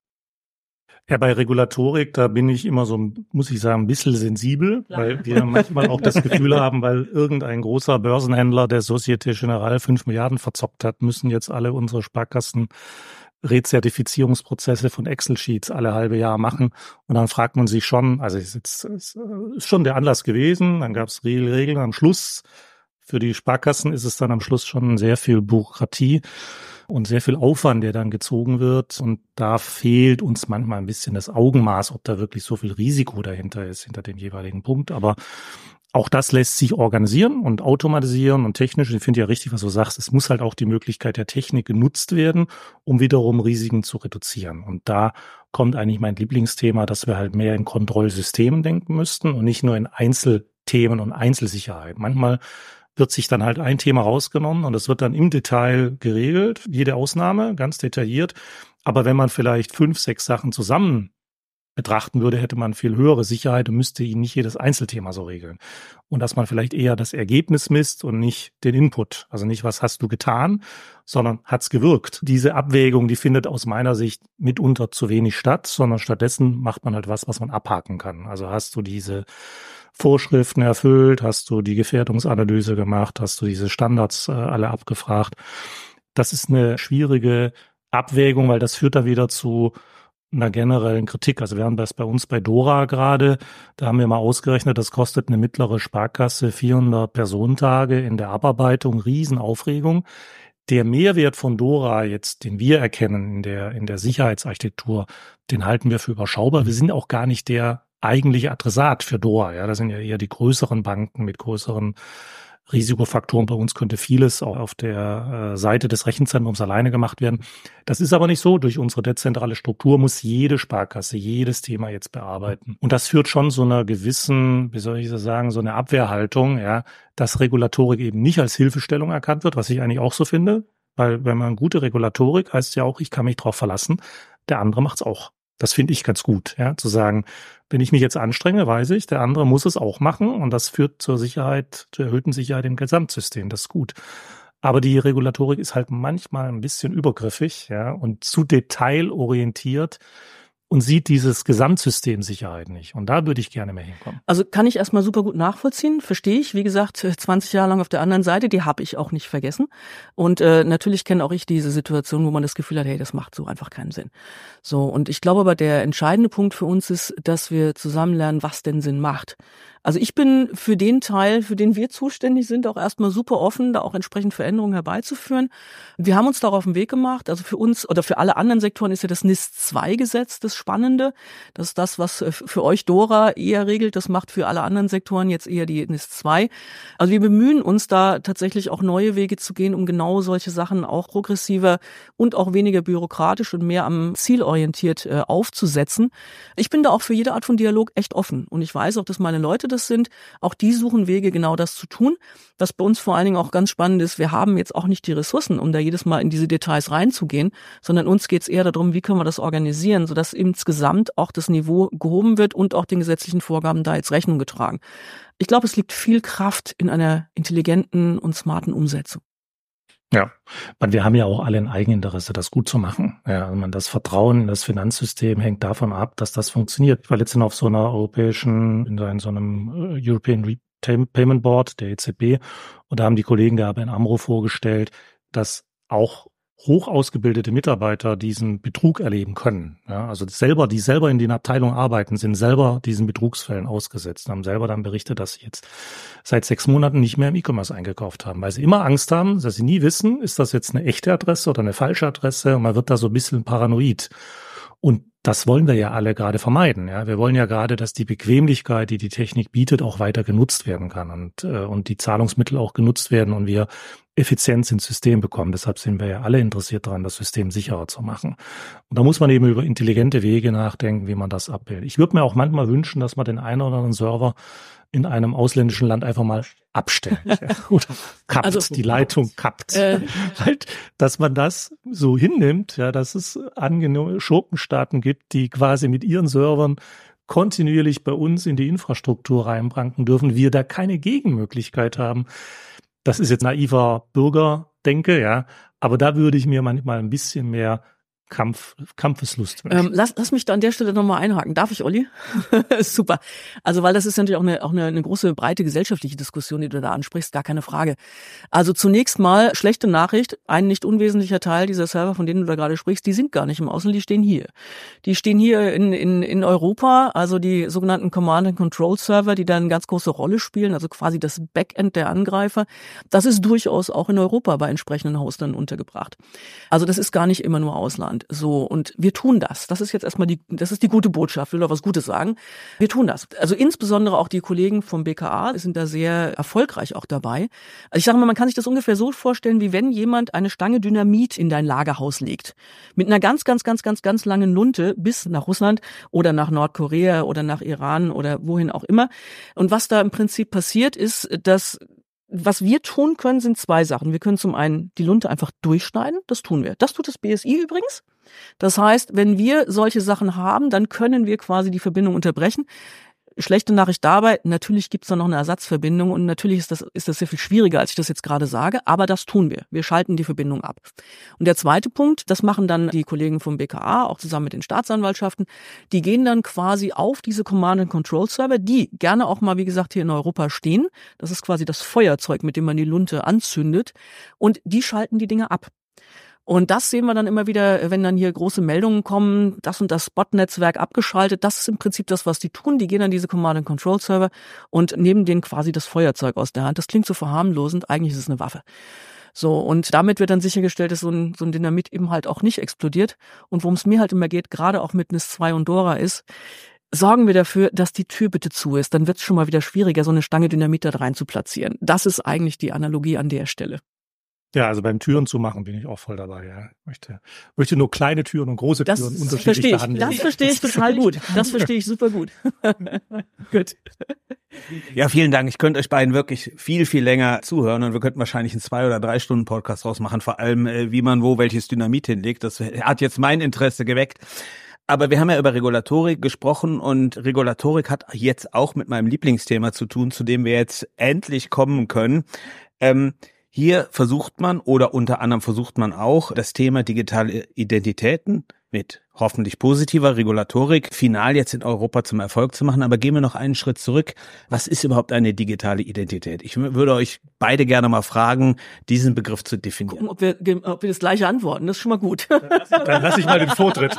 Ja, bei Regulatorik, da bin ich immer so, muss ich sagen, ein bisschen sensibel, Klar. weil wir manchmal auch das Gefühl haben, weil irgendein großer Börsenhändler der Societe Generale fünf Milliarden verzockt hat, müssen jetzt alle unsere Sparkassen Rezertifizierungsprozesse von Excel-Sheets alle halbe Jahr machen. Und dann fragt man sich schon, also ist jetzt ist schon der Anlass gewesen, dann gab es Regeln am Schluss. Für die Sparkassen ist es dann am Schluss schon sehr viel Bürokratie und sehr viel Aufwand, der dann gezogen wird. Und da fehlt uns manchmal ein bisschen das Augenmaß, ob da wirklich so viel Risiko dahinter ist, hinter dem jeweiligen Punkt. Aber auch das lässt sich organisieren und automatisieren und technisch. Ich finde ja richtig, was du sagst. Es muss halt auch die Möglichkeit der Technik genutzt werden, um wiederum Risiken zu reduzieren. Und da kommt eigentlich mein Lieblingsthema, dass wir halt mehr in Kontrollsystemen denken müssten und nicht nur in Einzelthemen und Einzelsicherheit. Manchmal wird sich dann halt ein Thema rausgenommen und es wird dann im Detail geregelt, jede Ausnahme, ganz detailliert. Aber wenn man vielleicht fünf, sechs Sachen zusammen betrachten würde, hätte man viel höhere Sicherheit und müsste ihn nicht jedes Einzelthema so regeln. Und dass man vielleicht eher das Ergebnis misst und nicht den Input. Also nicht, was hast du getan, sondern hat's gewirkt. Diese Abwägung, die findet aus meiner Sicht mitunter zu wenig statt, sondern stattdessen macht man halt was, was man abhaken kann. Also hast du diese Vorschriften erfüllt, hast du die Gefährdungsanalyse gemacht, hast du diese Standards äh, alle abgefragt. Das ist eine schwierige Abwägung, weil das führt da wieder zu einer generellen Kritik. Also wir haben das bei uns bei Dora gerade, da haben wir mal ausgerechnet, das kostet eine mittlere Sparkasse vierhundert Personentage in der Abarbeitung, Riesenaufregung. Der Mehrwert von Dora jetzt, den wir erkennen in der, in der Sicherheitsarchitektur, den halten wir für überschaubar. Wir sind auch gar nicht der eigentliche Adressat für Dora. Ja, das sind ja eher die größeren Banken mit größeren Risikofaktoren. Bei uns könnte vieles auch auf der äh, Seite des Rechenzentrums alleine gemacht werden. Das ist aber nicht so. Durch unsere dezentrale Struktur muss jede Sparkasse jedes Thema jetzt bearbeiten. Und das führt schon zu einer gewissen, wie soll ich das sagen, so eine Abwehrhaltung, ja, dass Regulatorik eben nicht als Hilfestellung erkannt wird, was ich eigentlich auch so finde. Weil wenn man gute Regulatorik heißt ja auch, ich kann mich drauf verlassen, der andere macht's auch. Das finde ich ganz gut, ja, zu sagen, wenn ich mich jetzt anstrenge, weiß ich, der andere muss es auch machen und das führt zur Sicherheit, zur erhöhten Sicherheit im Gesamtsystem. Das ist gut. Aber die Regulatorik ist halt manchmal ein bisschen übergriffig, ja, und zu detailorientiert und sieht dieses Gesamtsystem Sicherheit nicht. Und da würde ich gerne mehr hinkommen. Also kann ich erstmal super gut nachvollziehen, verstehe ich. Wie gesagt, zwanzig Jahre lang auf der anderen Seite, die habe ich auch nicht vergessen. Und äh, natürlich kenne auch ich diese Situation, wo man das Gefühl hat, hey, das macht so einfach keinen Sinn. So, und ich glaube aber, der entscheidende Punkt für uns ist, dass wir zusammen lernen, was denn Sinn macht. Also ich bin für den Teil, für den wir zuständig sind, auch erstmal super offen, da auch entsprechend Veränderungen herbeizuführen. Wir haben uns darauf auf den Weg gemacht. Also für uns oder für alle anderen Sektoren ist ja das N I S zwei Gesetz das Spannende. Das ist das, was für euch Dora eher regelt. Das macht für alle anderen Sektoren jetzt eher die N I S zwei. Also wir bemühen uns da tatsächlich auch neue Wege zu gehen, um genau solche Sachen auch progressiver und auch weniger bürokratisch und mehr am Ziel orientiert äh, aufzusetzen. Ich bin da auch für jede Art von Dialog echt offen. Und ich weiß auch, dass meine Leute das sind. Auch die suchen Wege, genau das zu tun. Was bei uns vor allen Dingen auch ganz spannend ist, wir haben jetzt auch nicht die Ressourcen, um da jedes Mal in diese Details reinzugehen, sondern uns geht es eher darum, wie können wir das organisieren, sodass insgesamt auch das Niveau gehoben wird und auch den gesetzlichen Vorgaben da jetzt Rechnung getragen. Ich glaube, es liegt viel Kraft in einer intelligenten und smarten Umsetzung. Ja, wir haben ja auch alle ein Eigeninteresse, das gut zu machen. Ja, also das Vertrauen in das Finanzsystem hängt davon ab, dass das funktioniert. Ich war letztens auf so einer europäischen, in so einem European Payment Board, der E Z B, und da haben die Kollegen der A B N AMRO vorgestellt, dass auch hoch ausgebildete Mitarbeiter diesen Betrug erleben können. Ja, also selber, die selber in den Abteilungen arbeiten, sind selber diesen Betrugsfällen ausgesetzt, haben selber dann berichtet, dass sie jetzt seit sechs Monaten nicht mehr im E-Commerce eingekauft haben, weil sie immer Angst haben, dass sie nie wissen, ist das jetzt eine echte Adresse oder eine falsche Adresse, und man wird da so ein bisschen paranoid. Und das wollen wir ja alle gerade vermeiden. Ja, wir wollen ja gerade, dass die Bequemlichkeit, die die Technik bietet, auch weiter genutzt werden kann und äh, und die Zahlungsmittel auch genutzt werden und wir Effizienz ins System bekommen. Deshalb sind wir ja alle interessiert daran, das System sicherer zu machen. Und da muss man eben über intelligente Wege nachdenken, wie man das abbildet. Ich würde mir auch manchmal wünschen, dass man den einen oder anderen Server in einem ausländischen Land einfach mal abstellt. Ja, oder kappt, also, die Leitung kappt. Äh. Halt, dass man das so hinnimmt, ja, dass es angenehme Schurkenstaaten gibt, die quasi mit ihren Servern kontinuierlich bei uns in die Infrastruktur reinpranken dürfen, wir da keine Gegenmöglichkeit haben. Das ist jetzt naiver Bürgerdenke, ja, aber da würde ich mir manchmal ein bisschen mehr Kampf, Kampfeslust wünschen. Ähm, lass, lass mich da an der Stelle nochmal einhaken. Darf ich, Olli? Super. Also, weil das ist natürlich auch eine, auch eine, eine große, breite gesellschaftliche Diskussion, die du da ansprichst, gar keine Frage. Also zunächst mal, schlechte Nachricht, ein nicht unwesentlicher Teil dieser Server, von denen du da gerade sprichst, die sind gar nicht im Ausland, die stehen hier. Die stehen hier in, in, in Europa, also die sogenannten Command-and-Control-Server, die da eine ganz große Rolle spielen, also quasi das Backend der Angreifer. Das ist durchaus auch in Europa bei entsprechenden Hostern untergebracht. Also das ist gar nicht immer nur Ausland. So, und wir tun das. Das ist jetzt erstmal die, das ist die gute Botschaft. Ich will doch was Gutes sagen. Wir tun das. Also insbesondere auch die Kollegen vom B K A sind da sehr erfolgreich auch dabei. Also ich sage mal, man kann sich das ungefähr so vorstellen, wie wenn jemand eine Stange Dynamit in dein Lagerhaus legt. Mit einer ganz, ganz, ganz, ganz, ganz langen Lunte bis nach Russland oder nach Nordkorea oder nach Iran oder wohin auch immer. Und was da im Prinzip passiert ist, dass was wir tun können, sind zwei Sachen. Wir können zum einen die Lunte einfach durchschneiden, das tun wir. Das tut das B S I übrigens. Das heißt, wenn wir solche Sachen haben, dann können wir quasi die Verbindung unterbrechen. Schlechte Nachricht dabei, natürlich gibt es da noch eine Ersatzverbindung und natürlich ist das, ist das sehr viel schwieriger, als ich das jetzt gerade sage, aber das tun wir. Wir schalten die Verbindung ab. Und der zweite Punkt, das machen dann die Kollegen vom B K A, auch zusammen mit den Staatsanwaltschaften, die gehen dann quasi auf diese Command-and-Control-Server, die gerne auch mal, wie gesagt, hier in Europa stehen. Das ist quasi das Feuerzeug, mit dem man die Lunte anzündet und die schalten die Dinge ab. Und das sehen wir dann immer wieder, wenn dann hier große Meldungen kommen, das und das Bot-Netzwerk abgeschaltet. Das ist im Prinzip das, was die tun. Die gehen an diese Command-and-Control-Server und nehmen denen quasi das Feuerzeug aus der Hand. Das klingt so verharmlosend, eigentlich ist es eine Waffe. So, und damit wird dann sichergestellt, dass so ein, so ein Dynamit eben halt auch nicht explodiert. Und worum es mir halt immer geht, gerade auch mit N I S zwei und Dora ist, sorgen wir dafür, dass die Tür bitte zu ist. Dann wird es schon mal wieder schwieriger, so eine Stange Dynamit da rein zu platzieren. Das ist eigentlich die Analogie an der Stelle. Ja, also beim Türen zu machen bin ich auch voll dabei. Ja, ich möchte, möchte nur kleine Türen und große das Türen unterschiedlich behandeln. Das verstehe ich total gut. Das verstehe ich super gut. Gut. Ja, vielen Dank. Ich könnte euch beiden wirklich viel, viel länger zuhören und wir könnten wahrscheinlich einen zwei- oder drei Stunden Podcast draus machen, vor allem, wie man wo welches Dynamit hinlegt. Das hat jetzt mein Interesse geweckt. Aber wir haben ja über Regulatorik gesprochen und Regulatorik hat jetzt auch mit meinem Lieblingsthema zu tun, zu dem wir jetzt endlich kommen können. Ähm, Hier versucht man oder unter anderem versucht man auch, das Thema digitale Identitäten mit hoffentlich positiver Regulatorik final jetzt in Europa zum Erfolg zu machen. Aber gehen wir noch einen Schritt zurück. Was ist überhaupt eine digitale Identität? Ich würde euch beide gerne mal fragen, diesen Begriff zu definieren. Gucken, ob wir, ob wir das gleiche antworten. Das ist schon mal gut. Dann lasse ich mal den Vortritt.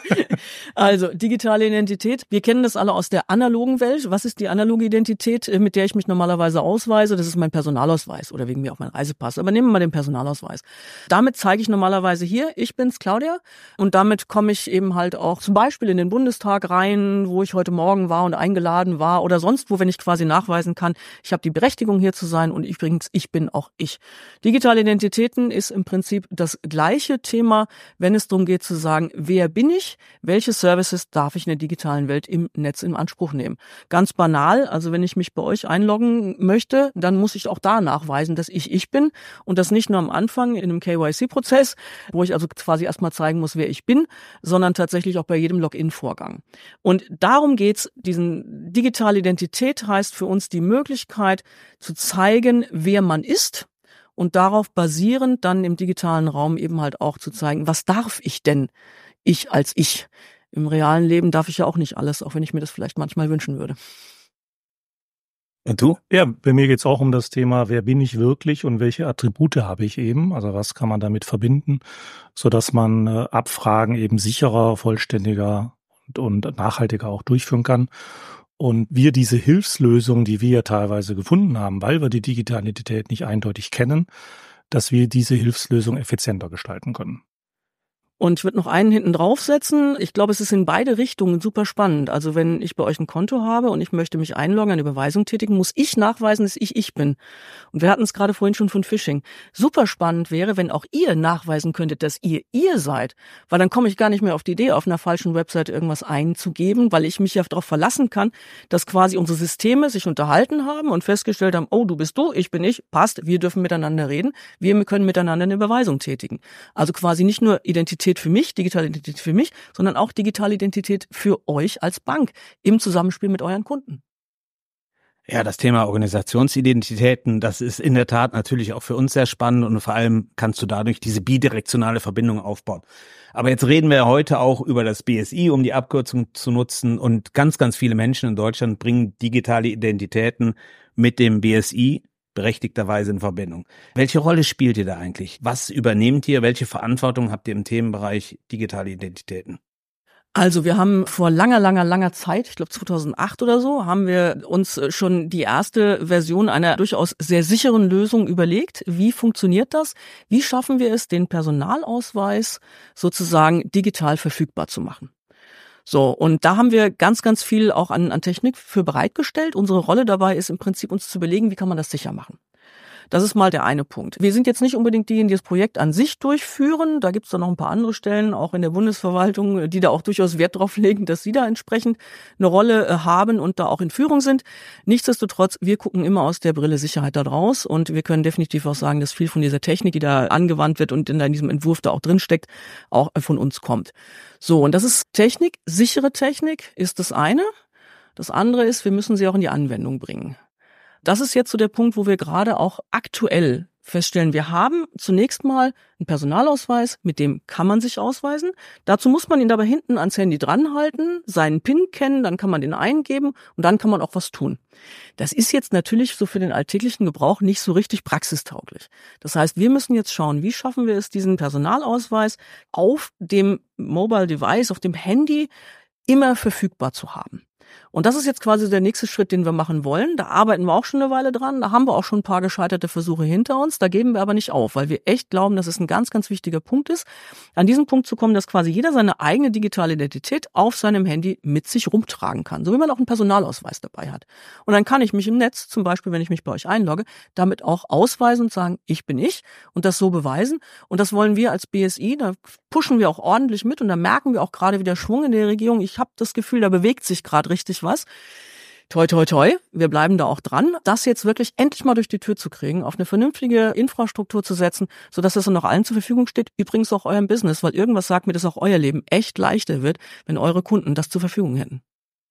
Also, digitale Identität. Wir kennen das alle aus der analogen Welt. Was ist die analoge Identität, mit der ich mich normalerweise ausweise? Das ist mein Personalausweis oder wegen mir auch mein Reisepass. Aber nehmen wir mal den Personalausweis. Damit zeige ich normalerweise hier, ich bin's, Claudia. Und damit komme ich eben halt auch zum Beispiel in den Bundestag rein, wo ich heute Morgen war und eingeladen war oder sonst wo, wenn ich quasi nachweisen kann, ich habe die Berechtigung hier zu sein und übrigens, ich bin auch ich. Digitale Identitäten ist im Prinzip das gleiche Thema, wenn es darum geht zu sagen, wer bin ich, welche Services darf ich in der digitalen Welt im Netz in Anspruch nehmen. Ganz banal, also wenn ich mich bei euch einloggen möchte, dann muss ich auch da nachweisen, dass ich ich bin und das nicht nur am Anfang in einem K Y C-Prozess, wo ich also quasi erstmal zeigen muss, wer ich bin, sondern tatsächlich auch bei jedem Login-Vorgang. Und darum geht's. Diesen digitale Identität heißt für uns die Möglichkeit zu zeigen, wer man ist und darauf basierend dann im digitalen Raum eben halt auch zu zeigen, was darf ich denn, ich als ich. Im realen Leben darf ich ja auch nicht alles, auch wenn ich mir das vielleicht manchmal wünschen würde. Und du? Ja, bei mir geht's auch um das Thema, wer bin ich wirklich und welche Attribute habe ich eben? Also was kann man damit verbinden, sodass man äh, Abfragen eben sicherer, vollständiger und, und nachhaltiger auch durchführen kann. Und wir diese Hilfslösungen, die wir ja teilweise gefunden haben, weil wir die digitale Identität nicht eindeutig kennen, dass wir diese Hilfslösung effizienter gestalten können. Und ich würde noch einen hinten draufsetzen. Ich glaube, es ist in beide Richtungen super spannend. Also wenn ich bei euch ein Konto habe und ich möchte mich einloggen, eine Überweisung tätigen, muss ich nachweisen, dass ich ich bin. Und wir hatten es gerade vorhin schon von Phishing. Super spannend wäre, wenn auch ihr nachweisen könntet, dass ihr ihr seid. Weil dann komme ich gar nicht mehr auf die Idee, auf einer falschen Website irgendwas einzugeben, weil ich mich ja darauf verlassen kann, dass quasi unsere Systeme sich unterhalten haben und festgestellt haben, oh, du bist du, ich bin ich, passt, wir dürfen miteinander reden, wir können miteinander eine Überweisung tätigen. Also quasi nicht nur Identität für mich, digitale Identität für mich, sondern auch digitale Identität für euch als Bank im Zusammenspiel mit euren Kunden. Ja, das Thema Organisationsidentitäten, das ist in der Tat natürlich auch für uns sehr spannend und vor allem kannst du dadurch diese bidirektionale Verbindung aufbauen. Aber jetzt reden wir heute auch über das B S I, um die Abkürzung zu nutzen, und ganz, ganz viele Menschen in Deutschland bringen digitale Identitäten mit dem B S I berechtigterweise in Verbindung. Welche Rolle spielt ihr da eigentlich? Was übernehmt ihr? Welche Verantwortung habt ihr im Themenbereich digitale Identitäten? Also wir haben vor langer, langer, langer Zeit, ich glaube zweitausendacht oder so, haben wir uns schon die erste Version einer durchaus sehr sicheren Lösung überlegt. Wie funktioniert das? Wie schaffen wir es, den Personalausweis sozusagen digital verfügbar zu machen? So, und da haben wir ganz, ganz viel auch an, an Technik für bereitgestellt. Unsere Rolle dabei ist im Prinzip, uns zu überlegen, wie kann man das sicher machen. Das ist mal der eine Punkt. Wir sind jetzt nicht unbedingt diejenigen, die das Projekt an sich durchführen. Da gibt es dann noch ein paar andere Stellen, auch in der Bundesverwaltung, die da auch durchaus Wert drauf legen, dass sie da entsprechend eine Rolle haben und da auch in Führung sind. Nichtsdestotrotz, wir gucken immer aus der Brille Sicherheit da draus und wir können definitiv auch sagen, dass viel von dieser Technik, die da angewandt wird und in diesem Entwurf da auch drin steckt, auch von uns kommt. So, und das ist Technik, sichere Technik ist das eine. Das andere ist, wir müssen sie auch in die Anwendung bringen. Das ist jetzt so der Punkt, wo wir gerade auch aktuell feststellen, wir haben zunächst mal einen Personalausweis, mit dem kann man sich ausweisen. Dazu muss man ihn dabei hinten ans Handy dranhalten, seinen PIN kennen, dann kann man den eingeben und dann kann man auch was tun. Das ist jetzt natürlich so für den alltäglichen Gebrauch nicht so richtig praxistauglich. Das heißt, wir müssen jetzt schauen, wie schaffen wir es, diesen Personalausweis auf dem Mobile Device, auf dem Handy immer verfügbar zu haben. Und das ist jetzt quasi der nächste Schritt, den wir machen wollen. Da arbeiten wir auch schon eine Weile dran. Da haben wir auch schon ein paar gescheiterte Versuche hinter uns. Da geben wir aber nicht auf, weil wir echt glauben, dass es ein ganz, ganz wichtiger Punkt ist, an diesen Punkt zu kommen, dass quasi jeder seine eigene digitale Identität auf seinem Handy mit sich rumtragen kann. So wie man auch einen Personalausweis dabei hat. Und dann kann ich mich im Netz, zum Beispiel, wenn ich mich bei euch einlogge, damit auch ausweisen und sagen, ich bin ich und das so beweisen. Und das wollen wir als B S I, da pushen wir auch ordentlich mit und da merken wir auch gerade wieder Schwung in der Regierung. Ich habe das Gefühl, da bewegt sich gerade richtig was. Toi, toi, toi. Wir bleiben da auch dran, das jetzt wirklich endlich mal durch die Tür zu kriegen, auf eine vernünftige Infrastruktur zu setzen, sodass das dann noch allen zur Verfügung steht. Übrigens auch eurem Business, weil irgendwas sagt mir, dass auch euer Leben echt leichter wird, wenn eure Kunden das zur Verfügung hätten.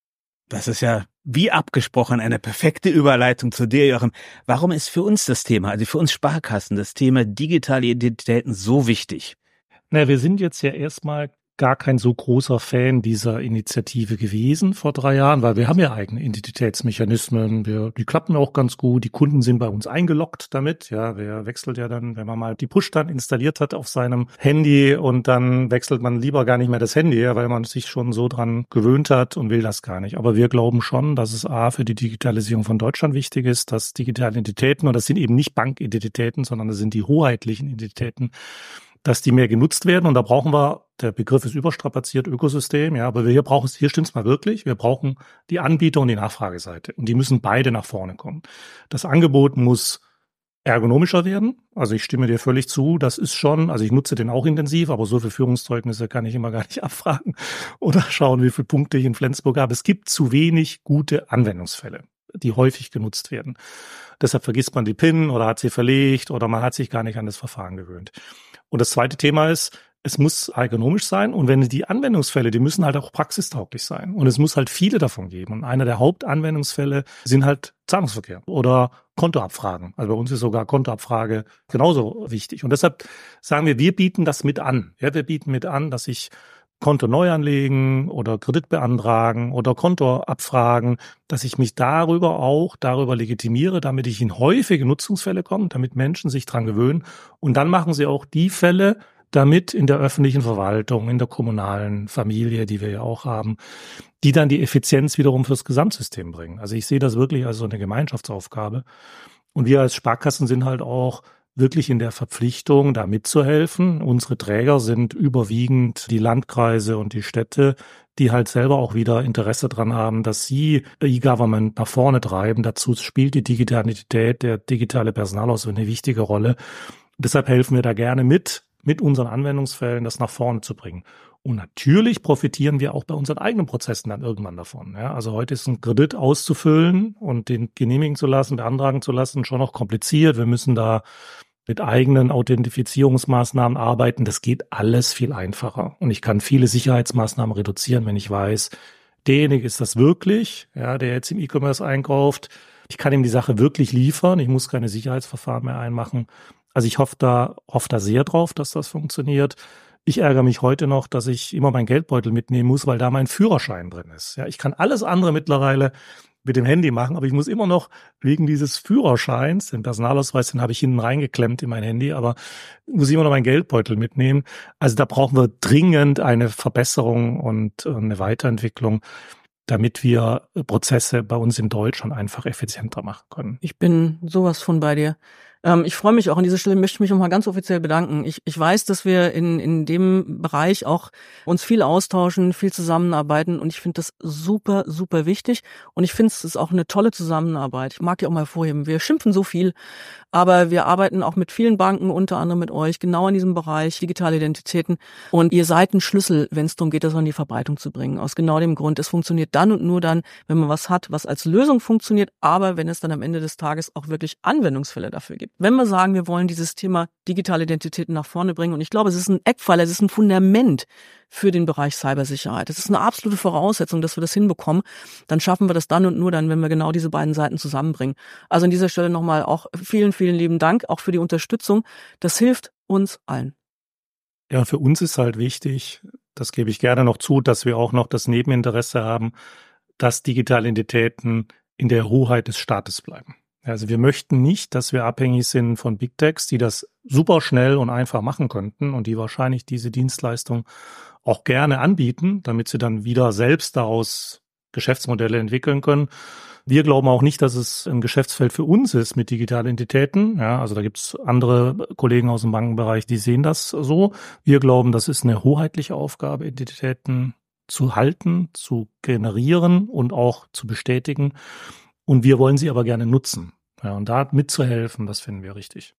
Das ist ja wie abgesprochen eine perfekte Überleitung zu dir, Joachim. Warum ist für uns das Thema, also für uns Sparkassen, das Thema digitale Identitäten so wichtig? Na, wir sind jetzt ja erstmal gar kein so großer Fan dieser Initiative gewesen vor drei Jahren, weil wir haben ja eigene Identitätsmechanismen, wir, die klappen auch ganz gut, die Kunden sind bei uns eingeloggt damit, ja, wer wechselt ja dann, wenn man mal die Push dann installiert hat auf seinem Handy und dann wechselt man lieber gar nicht mehr das Handy, ja, weil man sich schon so dran gewöhnt hat und will das gar nicht. Aber wir glauben schon, dass es A, für die Digitalisierung von Deutschland wichtig ist, dass digitale Identitäten, und das sind eben nicht Bankidentitäten, sondern das sind die hoheitlichen Identitäten, dass die mehr genutzt werden. Und da brauchen wir, der Begriff ist überstrapaziert, Ökosystem, ja, aber wir hier brauchen es, hier stimmt's mal wirklich, wir brauchen die Anbieter- und die Nachfrageseite. Und die müssen beide nach vorne kommen. Das Angebot muss ergonomischer werden. Also ich stimme dir völlig zu, das ist schon, also ich nutze den auch intensiv, aber so viele Führungszeugnisse kann ich immer gar nicht abfragen oder schauen, wie viele Punkte ich in Flensburg habe. Es gibt zu wenig gute Anwendungsfälle, die häufig genutzt werden. Deshalb vergisst man die PIN oder hat sie verlegt oder man hat sich gar nicht an das Verfahren gewöhnt. Und das zweite Thema ist, es muss ergonomisch sein und wenn die Anwendungsfälle, die müssen halt auch praxistauglich sein. Und es muss halt viele davon geben. Und einer der Hauptanwendungsfälle sind halt Zahlungsverkehr oder Kontoabfragen. Also bei uns ist sogar Kontoabfrage genauso wichtig. Und deshalb sagen wir, wir bieten das mit an. Ja, wir bieten mit an, dass ich Konto neu anlegen oder Kredit beantragen oder Konto abfragen, dass ich mich darüber auch, darüber legitimiere, damit ich in häufige Nutzungsfälle komme, damit Menschen sich dran gewöhnen. Und dann machen sie auch die Fälle damit in der öffentlichen Verwaltung, in der kommunalen Familie, die wir ja auch haben, die dann die Effizienz wiederum fürs Gesamtsystem bringen. Also ich sehe das wirklich als so eine Gemeinschaftsaufgabe. Und wir als Sparkassen sind halt auch wirklich in der Verpflichtung, da mitzuhelfen. Unsere Träger sind überwiegend die Landkreise und die Städte, die halt selber auch wieder Interesse dran haben, dass sie E-Government nach vorne treiben. Dazu spielt die Digitalität, der digitale Personalausweis eine wichtige Rolle. Deshalb helfen wir da gerne mit, mit unseren Anwendungsfällen das nach vorne zu bringen. Und natürlich profitieren wir auch bei unseren eigenen Prozessen dann irgendwann davon. Ja, also heute ist ein Kredit auszufüllen und den genehmigen zu lassen, beantragen zu lassen, schon noch kompliziert. Wir müssen da mit eigenen Authentifizierungsmaßnahmen arbeiten. Das geht alles viel einfacher. Und ich kann viele Sicherheitsmaßnahmen reduzieren, wenn ich weiß, derjenige ist das wirklich, ja, der jetzt im E-Commerce einkauft. Ich kann ihm die Sache wirklich liefern. Ich muss keine Sicherheitsverfahren mehr einmachen. Also ich hoffe da, hoffe da sehr drauf, dass das funktioniert. Ich ärgere mich heute noch, dass ich immer meinen Geldbeutel mitnehmen muss, weil da mein Führerschein drin ist. Ja, ich kann alles andere mittlerweile mit dem Handy machen, aber ich muss immer noch wegen dieses Führerscheins, den Personalausweis, den habe ich hinten reingeklemmt in mein Handy, aber muss ich immer noch meinen Geldbeutel mitnehmen. Also da brauchen wir dringend eine Verbesserung und eine Weiterentwicklung, damit wir Prozesse bei uns in Deutschland einfach effizienter machen können. Ich bin sowas von bei dir. Ähm, ich freue mich auch an dieser Stelle, möchte mich nochmal ganz offiziell bedanken. Ich, ich weiß, dass wir in, in dem Bereich auch uns viel austauschen, viel zusammenarbeiten und ich finde das super, super wichtig und ich finde es ist auch eine tolle Zusammenarbeit. Ich mag ja auch mal hervorheben, wir schimpfen so viel, aber wir arbeiten auch mit vielen Banken, unter anderem mit euch, genau in diesem Bereich digitale Identitäten und ihr seid ein Schlüssel, wenn es darum geht, das an die Verbreitung zu bringen. Aus genau dem Grund, es funktioniert dann und nur dann, wenn man was hat, was als Lösung funktioniert, aber wenn es dann am Ende des Tages auch wirklich Anwendungsfälle dafür gibt. Wenn wir sagen, wir wollen dieses Thema digitale Identitäten nach vorne bringen, und ich glaube, es ist ein Eckpfeiler, es ist ein Fundament für den Bereich Cybersicherheit. Es ist eine absolute Voraussetzung, dass wir das hinbekommen. Dann schaffen wir das dann und nur dann, wenn wir genau diese beiden Seiten zusammenbringen. Also an dieser Stelle nochmal auch vielen, vielen lieben Dank, auch für die Unterstützung. Das hilft uns allen. Ja, für uns ist halt wichtig, das gebe ich gerne noch zu, dass wir auch noch das Nebeninteresse haben, dass digitale Identitäten in der Hoheit des Staates bleiben. Also wir möchten nicht, dass wir abhängig sind von Big Techs, die das super schnell und einfach machen könnten und die wahrscheinlich diese Dienstleistung auch gerne anbieten, damit sie dann wieder selbst daraus Geschäftsmodelle entwickeln können. Wir glauben auch nicht, dass es ein Geschäftsfeld für uns ist mit digitalen Identitäten. Ja, also da gibt es andere Kollegen aus dem Bankenbereich, die sehen das so. Wir glauben, das ist eine hoheitliche Aufgabe, Identitäten zu halten, zu generieren und auch zu bestätigen. Und wir wollen sie aber gerne nutzen. Ja, und da mitzuhelfen, das finden wir richtig.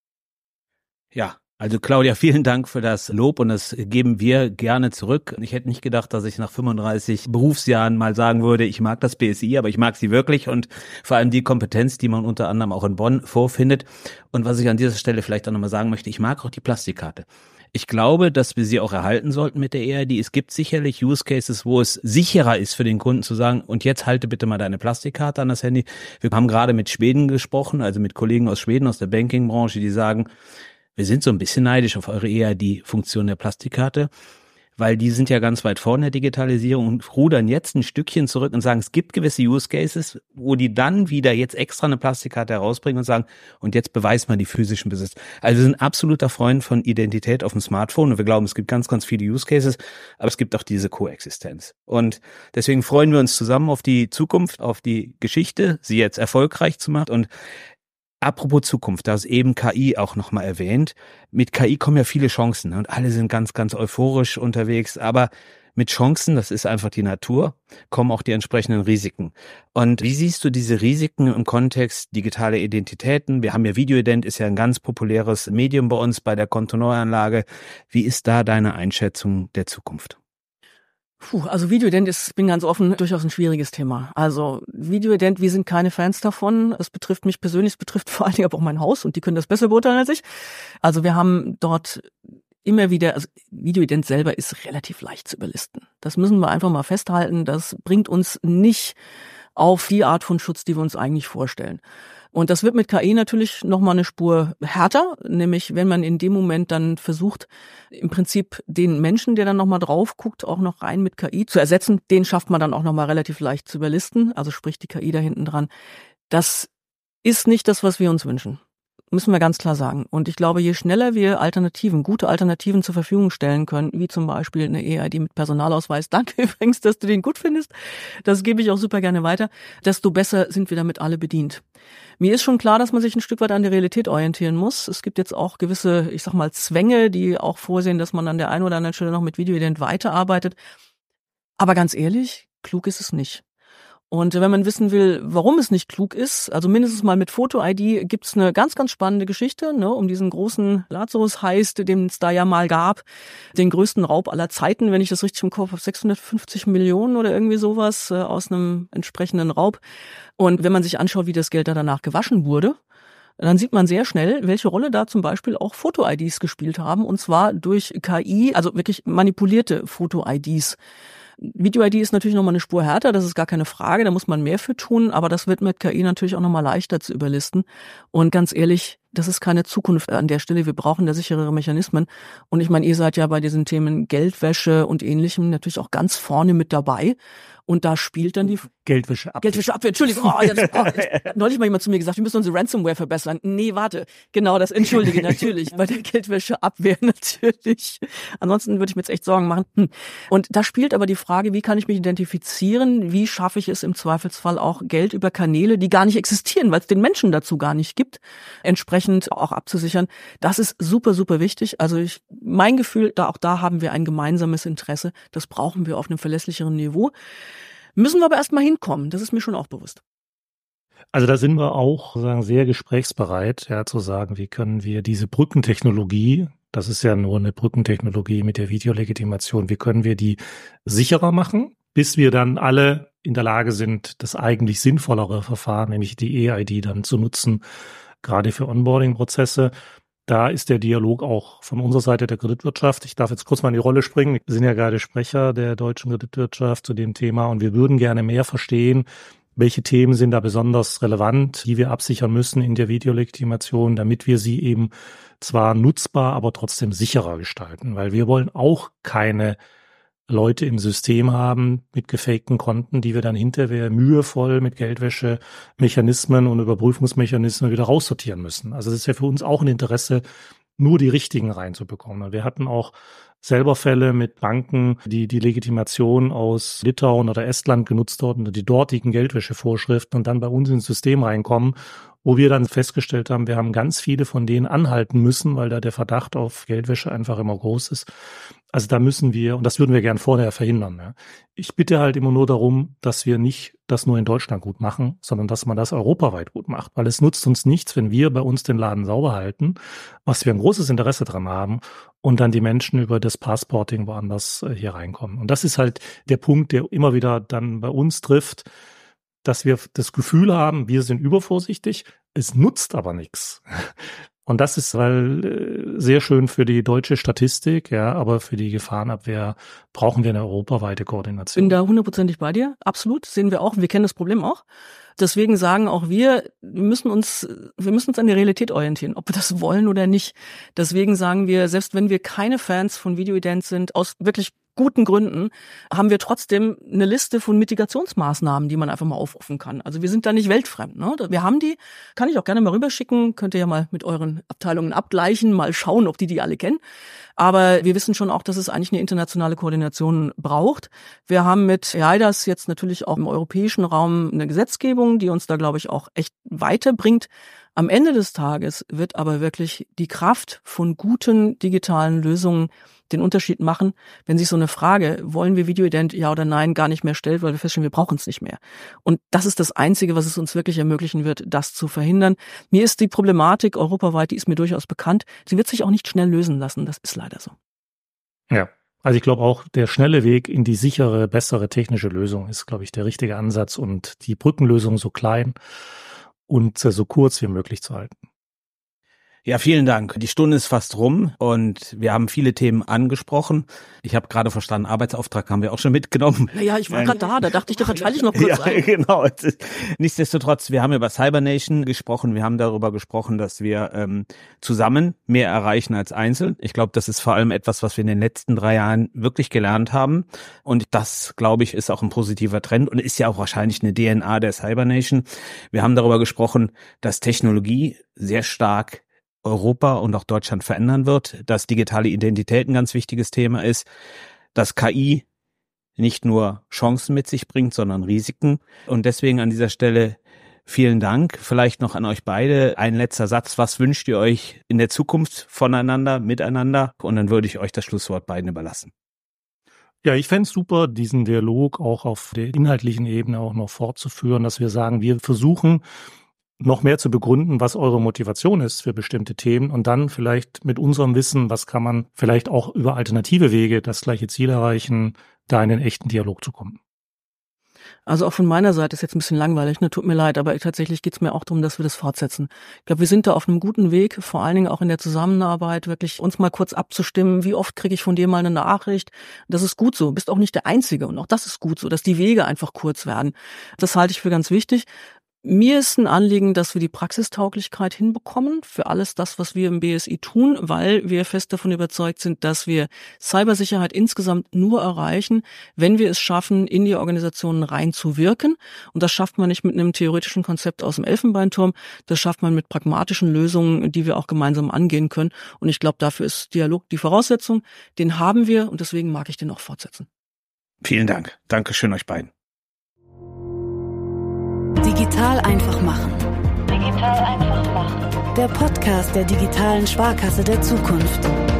Ja, also Claudia, vielen Dank für das Lob und das geben wir gerne zurück. Ich hätte nicht gedacht, dass ich nach fünfunddreißig Berufsjahren mal sagen würde, ich mag das B S I, aber ich mag sie wirklich und vor allem die Kompetenz, die man unter anderem auch in Bonn vorfindet. Und was ich an dieser Stelle vielleicht auch nochmal sagen möchte, ich mag auch die Plastikkarte. Ich glaube, dass wir sie auch erhalten sollten mit der E I D. Es gibt sicherlich Use Cases, wo es sicherer ist für den Kunden zu sagen, und jetzt halte bitte mal deine Plastikkarte an das Handy. Wir haben gerade mit Schweden gesprochen, also mit Kollegen aus Schweden, aus der Banking-Branche, die sagen, wir sind so ein bisschen neidisch auf eure E I D-Funktion der Plastikkarte, weil die sind ja ganz weit vorne in der Digitalisierung und rudern jetzt ein Stückchen zurück und sagen, es gibt gewisse Use Cases, wo die dann wieder jetzt extra eine Plastikkarte herausbringen und sagen, und jetzt beweist man die physischen Besitz. Also wir sind absoluter Freund von Identität auf dem Smartphone und wir glauben, es gibt ganz, ganz viele Use Cases, aber es gibt auch diese Koexistenz. Und deswegen freuen wir uns zusammen auf die Zukunft, auf die Geschichte, sie jetzt erfolgreich zu machen. Und apropos Zukunft, da ist eben K I auch nochmal erwähnt. Mit K I kommen ja viele Chancen und alle sind ganz, ganz euphorisch unterwegs, aber mit Chancen, das ist einfach die Natur, kommen auch die entsprechenden Risiken. Und wie siehst du diese Risiken im Kontext digitale Identitäten? Wir haben ja Videoident, ist ja ein ganz populäres Medium bei uns bei der Kontoneuanlage. Wie ist da deine Einschätzung der Zukunft? Puh, also Videoident ist, bin ganz offen, durchaus ein schwieriges Thema. Also Videoident, wir sind keine Fans davon. Es betrifft mich persönlich, es betrifft vor allen Dingen aber auch mein Haus und die können das besser beurteilen als ich. Also wir haben dort immer wieder, also Videoident selber ist relativ leicht zu überlisten. Das müssen wir einfach mal festhalten. Das bringt uns nicht auf die Art von Schutz, die wir uns eigentlich vorstellen. Und das wird mit K I natürlich nochmal eine Spur härter, nämlich wenn man in dem Moment dann versucht, im Prinzip den Menschen, der dann nochmal drauf guckt, auch noch rein mit K I zu ersetzen, den schafft man dann auch nochmal relativ leicht zu überlisten, also sprich die K I da hinten dran. Das ist nicht das, was wir uns wünschen. Müssen wir ganz klar sagen. Und ich glaube, je schneller wir Alternativen, gute Alternativen zur Verfügung stellen können, wie zum Beispiel eine E I D mit Personalausweis, danke übrigens, dass du den gut findest, das gebe ich auch super gerne weiter, desto besser sind wir damit alle bedient. Mir ist schon klar, dass man sich ein Stück weit an der Realität orientieren muss. Es gibt jetzt auch gewisse, ich sag mal, Zwänge, die auch vorsehen, dass man an der einen oder anderen Stelle noch mit Videoident weiterarbeitet. Aber ganz ehrlich, klug ist es nicht. Und wenn man wissen will, warum es nicht klug ist, also mindestens mal mit Foto-I D gibt's eine ganz, ganz spannende Geschichte, ne, um diesen großen Lazarus-Heist, den es da ja mal gab, den größten Raub aller Zeiten, wenn ich das richtig im Kopf habe, sechshundertfünfzig Millionen oder irgendwie sowas äh, aus einem entsprechenden Raub. Und wenn man sich anschaut, wie das Geld da danach gewaschen wurde, dann sieht man sehr schnell, welche Rolle da zum Beispiel auch Foto-I Ds gespielt haben, und zwar durch K I, also wirklich manipulierte Foto-I Ds. Video-I D ist natürlich nochmal eine Spur härter, das ist gar keine Frage, da muss man mehr für tun, aber das wird mit K I natürlich auch nochmal leichter zu überlisten. Und ganz ehrlich, das ist keine Zukunft an der Stelle, wir brauchen da sicherere Mechanismen. Und ich meine, ihr seid ja bei diesen Themen Geldwäsche und Ähnlichem natürlich auch ganz vorne mit dabei. Und da spielt dann die Geldwäscheabwehr. Geldwäscheabwehr, Entschuldigung. Oh, jetzt, oh, jetzt, neulich mal jemand zu mir gesagt, wir müssen unsere Ransomware verbessern. Nee, warte. Genau das, entschuldige, natürlich. Bei der Geldwäscheabwehr natürlich. Ansonsten würde ich mir jetzt echt Sorgen machen. Und da spielt aber die Frage, wie kann ich mich identifizieren? Wie schaffe ich es im Zweifelsfall auch Geld über Kanäle, die gar nicht existieren, weil es den Menschen dazu gar nicht gibt, entsprechend auch abzusichern? Das ist super, super wichtig. Also ich, mein Gefühl, da auch da haben wir ein gemeinsames Interesse. Das brauchen wir auf einem verlässlicheren Niveau. Müssen wir aber erst mal hinkommen, das ist mir schon auch bewusst. Also da sind wir auch sagen, sehr gesprächsbereit, ja, zu sagen, wie können wir diese Brückentechnologie, das ist ja nur eine Brückentechnologie mit der Videolegitimation, wie können wir die sicherer machen, bis wir dann alle in der Lage sind, das eigentlich sinnvollere Verfahren, nämlich die E I D dann zu nutzen, gerade für Onboarding-Prozesse. Da ist der Dialog auch von unserer Seite der Kreditwirtschaft. Ich darf jetzt kurz mal in die Rolle springen. Wir sind ja gerade Sprecher der deutschen Kreditwirtschaft zu dem Thema und wir würden gerne mehr verstehen, welche Themen sind da besonders relevant, die wir absichern müssen in der Videolegitimation, damit wir sie eben zwar nutzbar, aber trotzdem sicherer gestalten. Weil wir wollen auch keine Leute im System haben mit gefakten Konten, die wir dann hinterher mühevoll mit Geldwäschemechanismen und Überprüfungsmechanismen wieder raussortieren müssen. Also das ist ja für uns auch ein Interesse, nur die richtigen reinzubekommen. Und wir hatten auch selber Fälle mit Banken, die die Legitimation aus Litauen oder Estland genutzt hatten und die dortigen Geldwäschevorschriften und dann bei uns ins System reinkommen, wo wir dann festgestellt haben, wir haben ganz viele von denen anhalten müssen, weil da der Verdacht auf Geldwäsche einfach immer groß ist. Also da müssen wir, und das würden wir gern vorher verhindern. Ja. Ich bitte halt immer nur darum, dass wir nicht das nur in Deutschland gut machen, sondern dass man das europaweit gut macht, weil es nutzt uns nichts, wenn wir bei uns den Laden sauber halten, was wir ein großes Interesse dran haben, und dann die Menschen über das Passporting woanders hier reinkommen. Und das ist halt der Punkt, der immer wieder dann bei uns trifft, dass wir das Gefühl haben, wir sind übervorsichtig, es nutzt aber nichts. Und das ist weil sehr schön für die deutsche Statistik, ja, aber für die Gefahrenabwehr brauchen wir eine europaweite Koordination. Bin da hundertprozentig bei dir, absolut, sehen wir auch, wir kennen das Problem auch. Deswegen sagen auch wir, wir müssen uns, wir müssen uns an der Realität orientieren, ob wir das wollen oder nicht. Deswegen sagen wir, selbst wenn wir keine Fans von Videoident sind, aus wirklich guten Gründen, haben wir trotzdem eine Liste von Mitigationsmaßnahmen, die man einfach mal aufrufen kann. Also wir sind da nicht weltfremd. Ne? Wir haben die, kann ich auch gerne mal rüberschicken, könnt ihr ja mal mit euren Abteilungen abgleichen, mal schauen, ob die die alle kennen. Aber wir wissen schon auch, dass es eigentlich eine internationale Koordination braucht. Wir haben mit E I D A S jetzt natürlich auch im europäischen Raum eine Gesetzgebung, die uns da, glaube ich, auch echt weiterbringt. Am Ende des Tages wird aber wirklich die Kraft von guten digitalen Lösungen den Unterschied machen, wenn sich so eine Frage, wollen wir Videoident, ja oder nein, gar nicht mehr stellt, weil wir feststellen, wir brauchen es nicht mehr. Und das ist das Einzige, was es uns wirklich ermöglichen wird, das zu verhindern. Mir ist die Problematik europaweit, die ist mir durchaus bekannt. Sie wird sich auch nicht schnell lösen lassen. Das ist leider so. Ja, also ich glaube auch, der schnelle Weg in die sichere, bessere technische Lösung ist, glaube ich, der richtige Ansatz und die Brückenlösung so klein und so kurz wie möglich zu halten. Ja, vielen Dank. Die Stunde ist fast rum und wir haben viele Themen angesprochen. Ich habe gerade verstanden, Arbeitsauftrag haben wir auch schon mitgenommen. Naja, ich war gerade da, da dachte ich, da verteile ich noch kurz ja, ein. Genau. Nichtsdestotrotz, wir haben über Cybernation gesprochen, wir haben darüber gesprochen, dass wir ähm, zusammen mehr erreichen als einzeln. Ich glaube, das ist vor allem etwas, was wir in den letzten drei Jahren wirklich gelernt haben und das, glaube ich, ist auch ein positiver Trend und ist ja auch wahrscheinlich eine D N A der Cybernation. Wir haben darüber gesprochen, dass Technologie sehr stark Europa und auch Deutschland verändern wird, dass digitale Identität ein ganz wichtiges Thema ist, dass K I nicht nur Chancen mit sich bringt, sondern Risiken. Und deswegen an dieser Stelle vielen Dank. Vielleicht noch an euch beide ein letzter Satz. Was wünscht ihr euch in der Zukunft voneinander, miteinander? Und dann würde ich euch das Schlusswort beiden überlassen. Ja, ich fände es super, diesen Dialog auch auf der inhaltlichen Ebene auch noch fortzuführen, dass wir sagen, wir versuchen, noch mehr zu begründen, was eure Motivation ist für bestimmte Themen und dann vielleicht mit unserem Wissen, was kann man vielleicht auch über alternative Wege das gleiche Ziel erreichen, da in den echten Dialog zu kommen. Also auch von meiner Seite ist jetzt ein bisschen langweilig, ne? Tut mir leid, aber tatsächlich geht's mir auch darum, dass wir das fortsetzen. Ich glaube, wir sind da auf einem guten Weg, vor allen Dingen auch in der Zusammenarbeit, wirklich uns mal kurz abzustimmen, wie oft kriege ich von dir mal eine Nachricht. Das ist gut so, du bist auch nicht der Einzige und auch das ist gut so, dass die Wege einfach kurz werden. Das halte ich für ganz wichtig. Mir ist ein Anliegen, dass wir die Praxistauglichkeit hinbekommen für alles das, was wir im B S I tun, weil wir fest davon überzeugt sind, dass wir Cybersicherheit insgesamt nur erreichen, wenn wir es schaffen, in die Organisationen reinzuwirken. Und das schafft man nicht mit einem theoretischen Konzept aus dem Elfenbeinturm, das schafft man mit pragmatischen Lösungen, die wir auch gemeinsam angehen können. Und ich glaube, dafür ist Dialog die Voraussetzung. Den haben wir und deswegen mag ich den auch fortsetzen. Vielen Dank. Dankeschön euch beiden. Digital einfach machen. Digital einfach machen. Der Podcast der digitalen Sparkasse der Zukunft.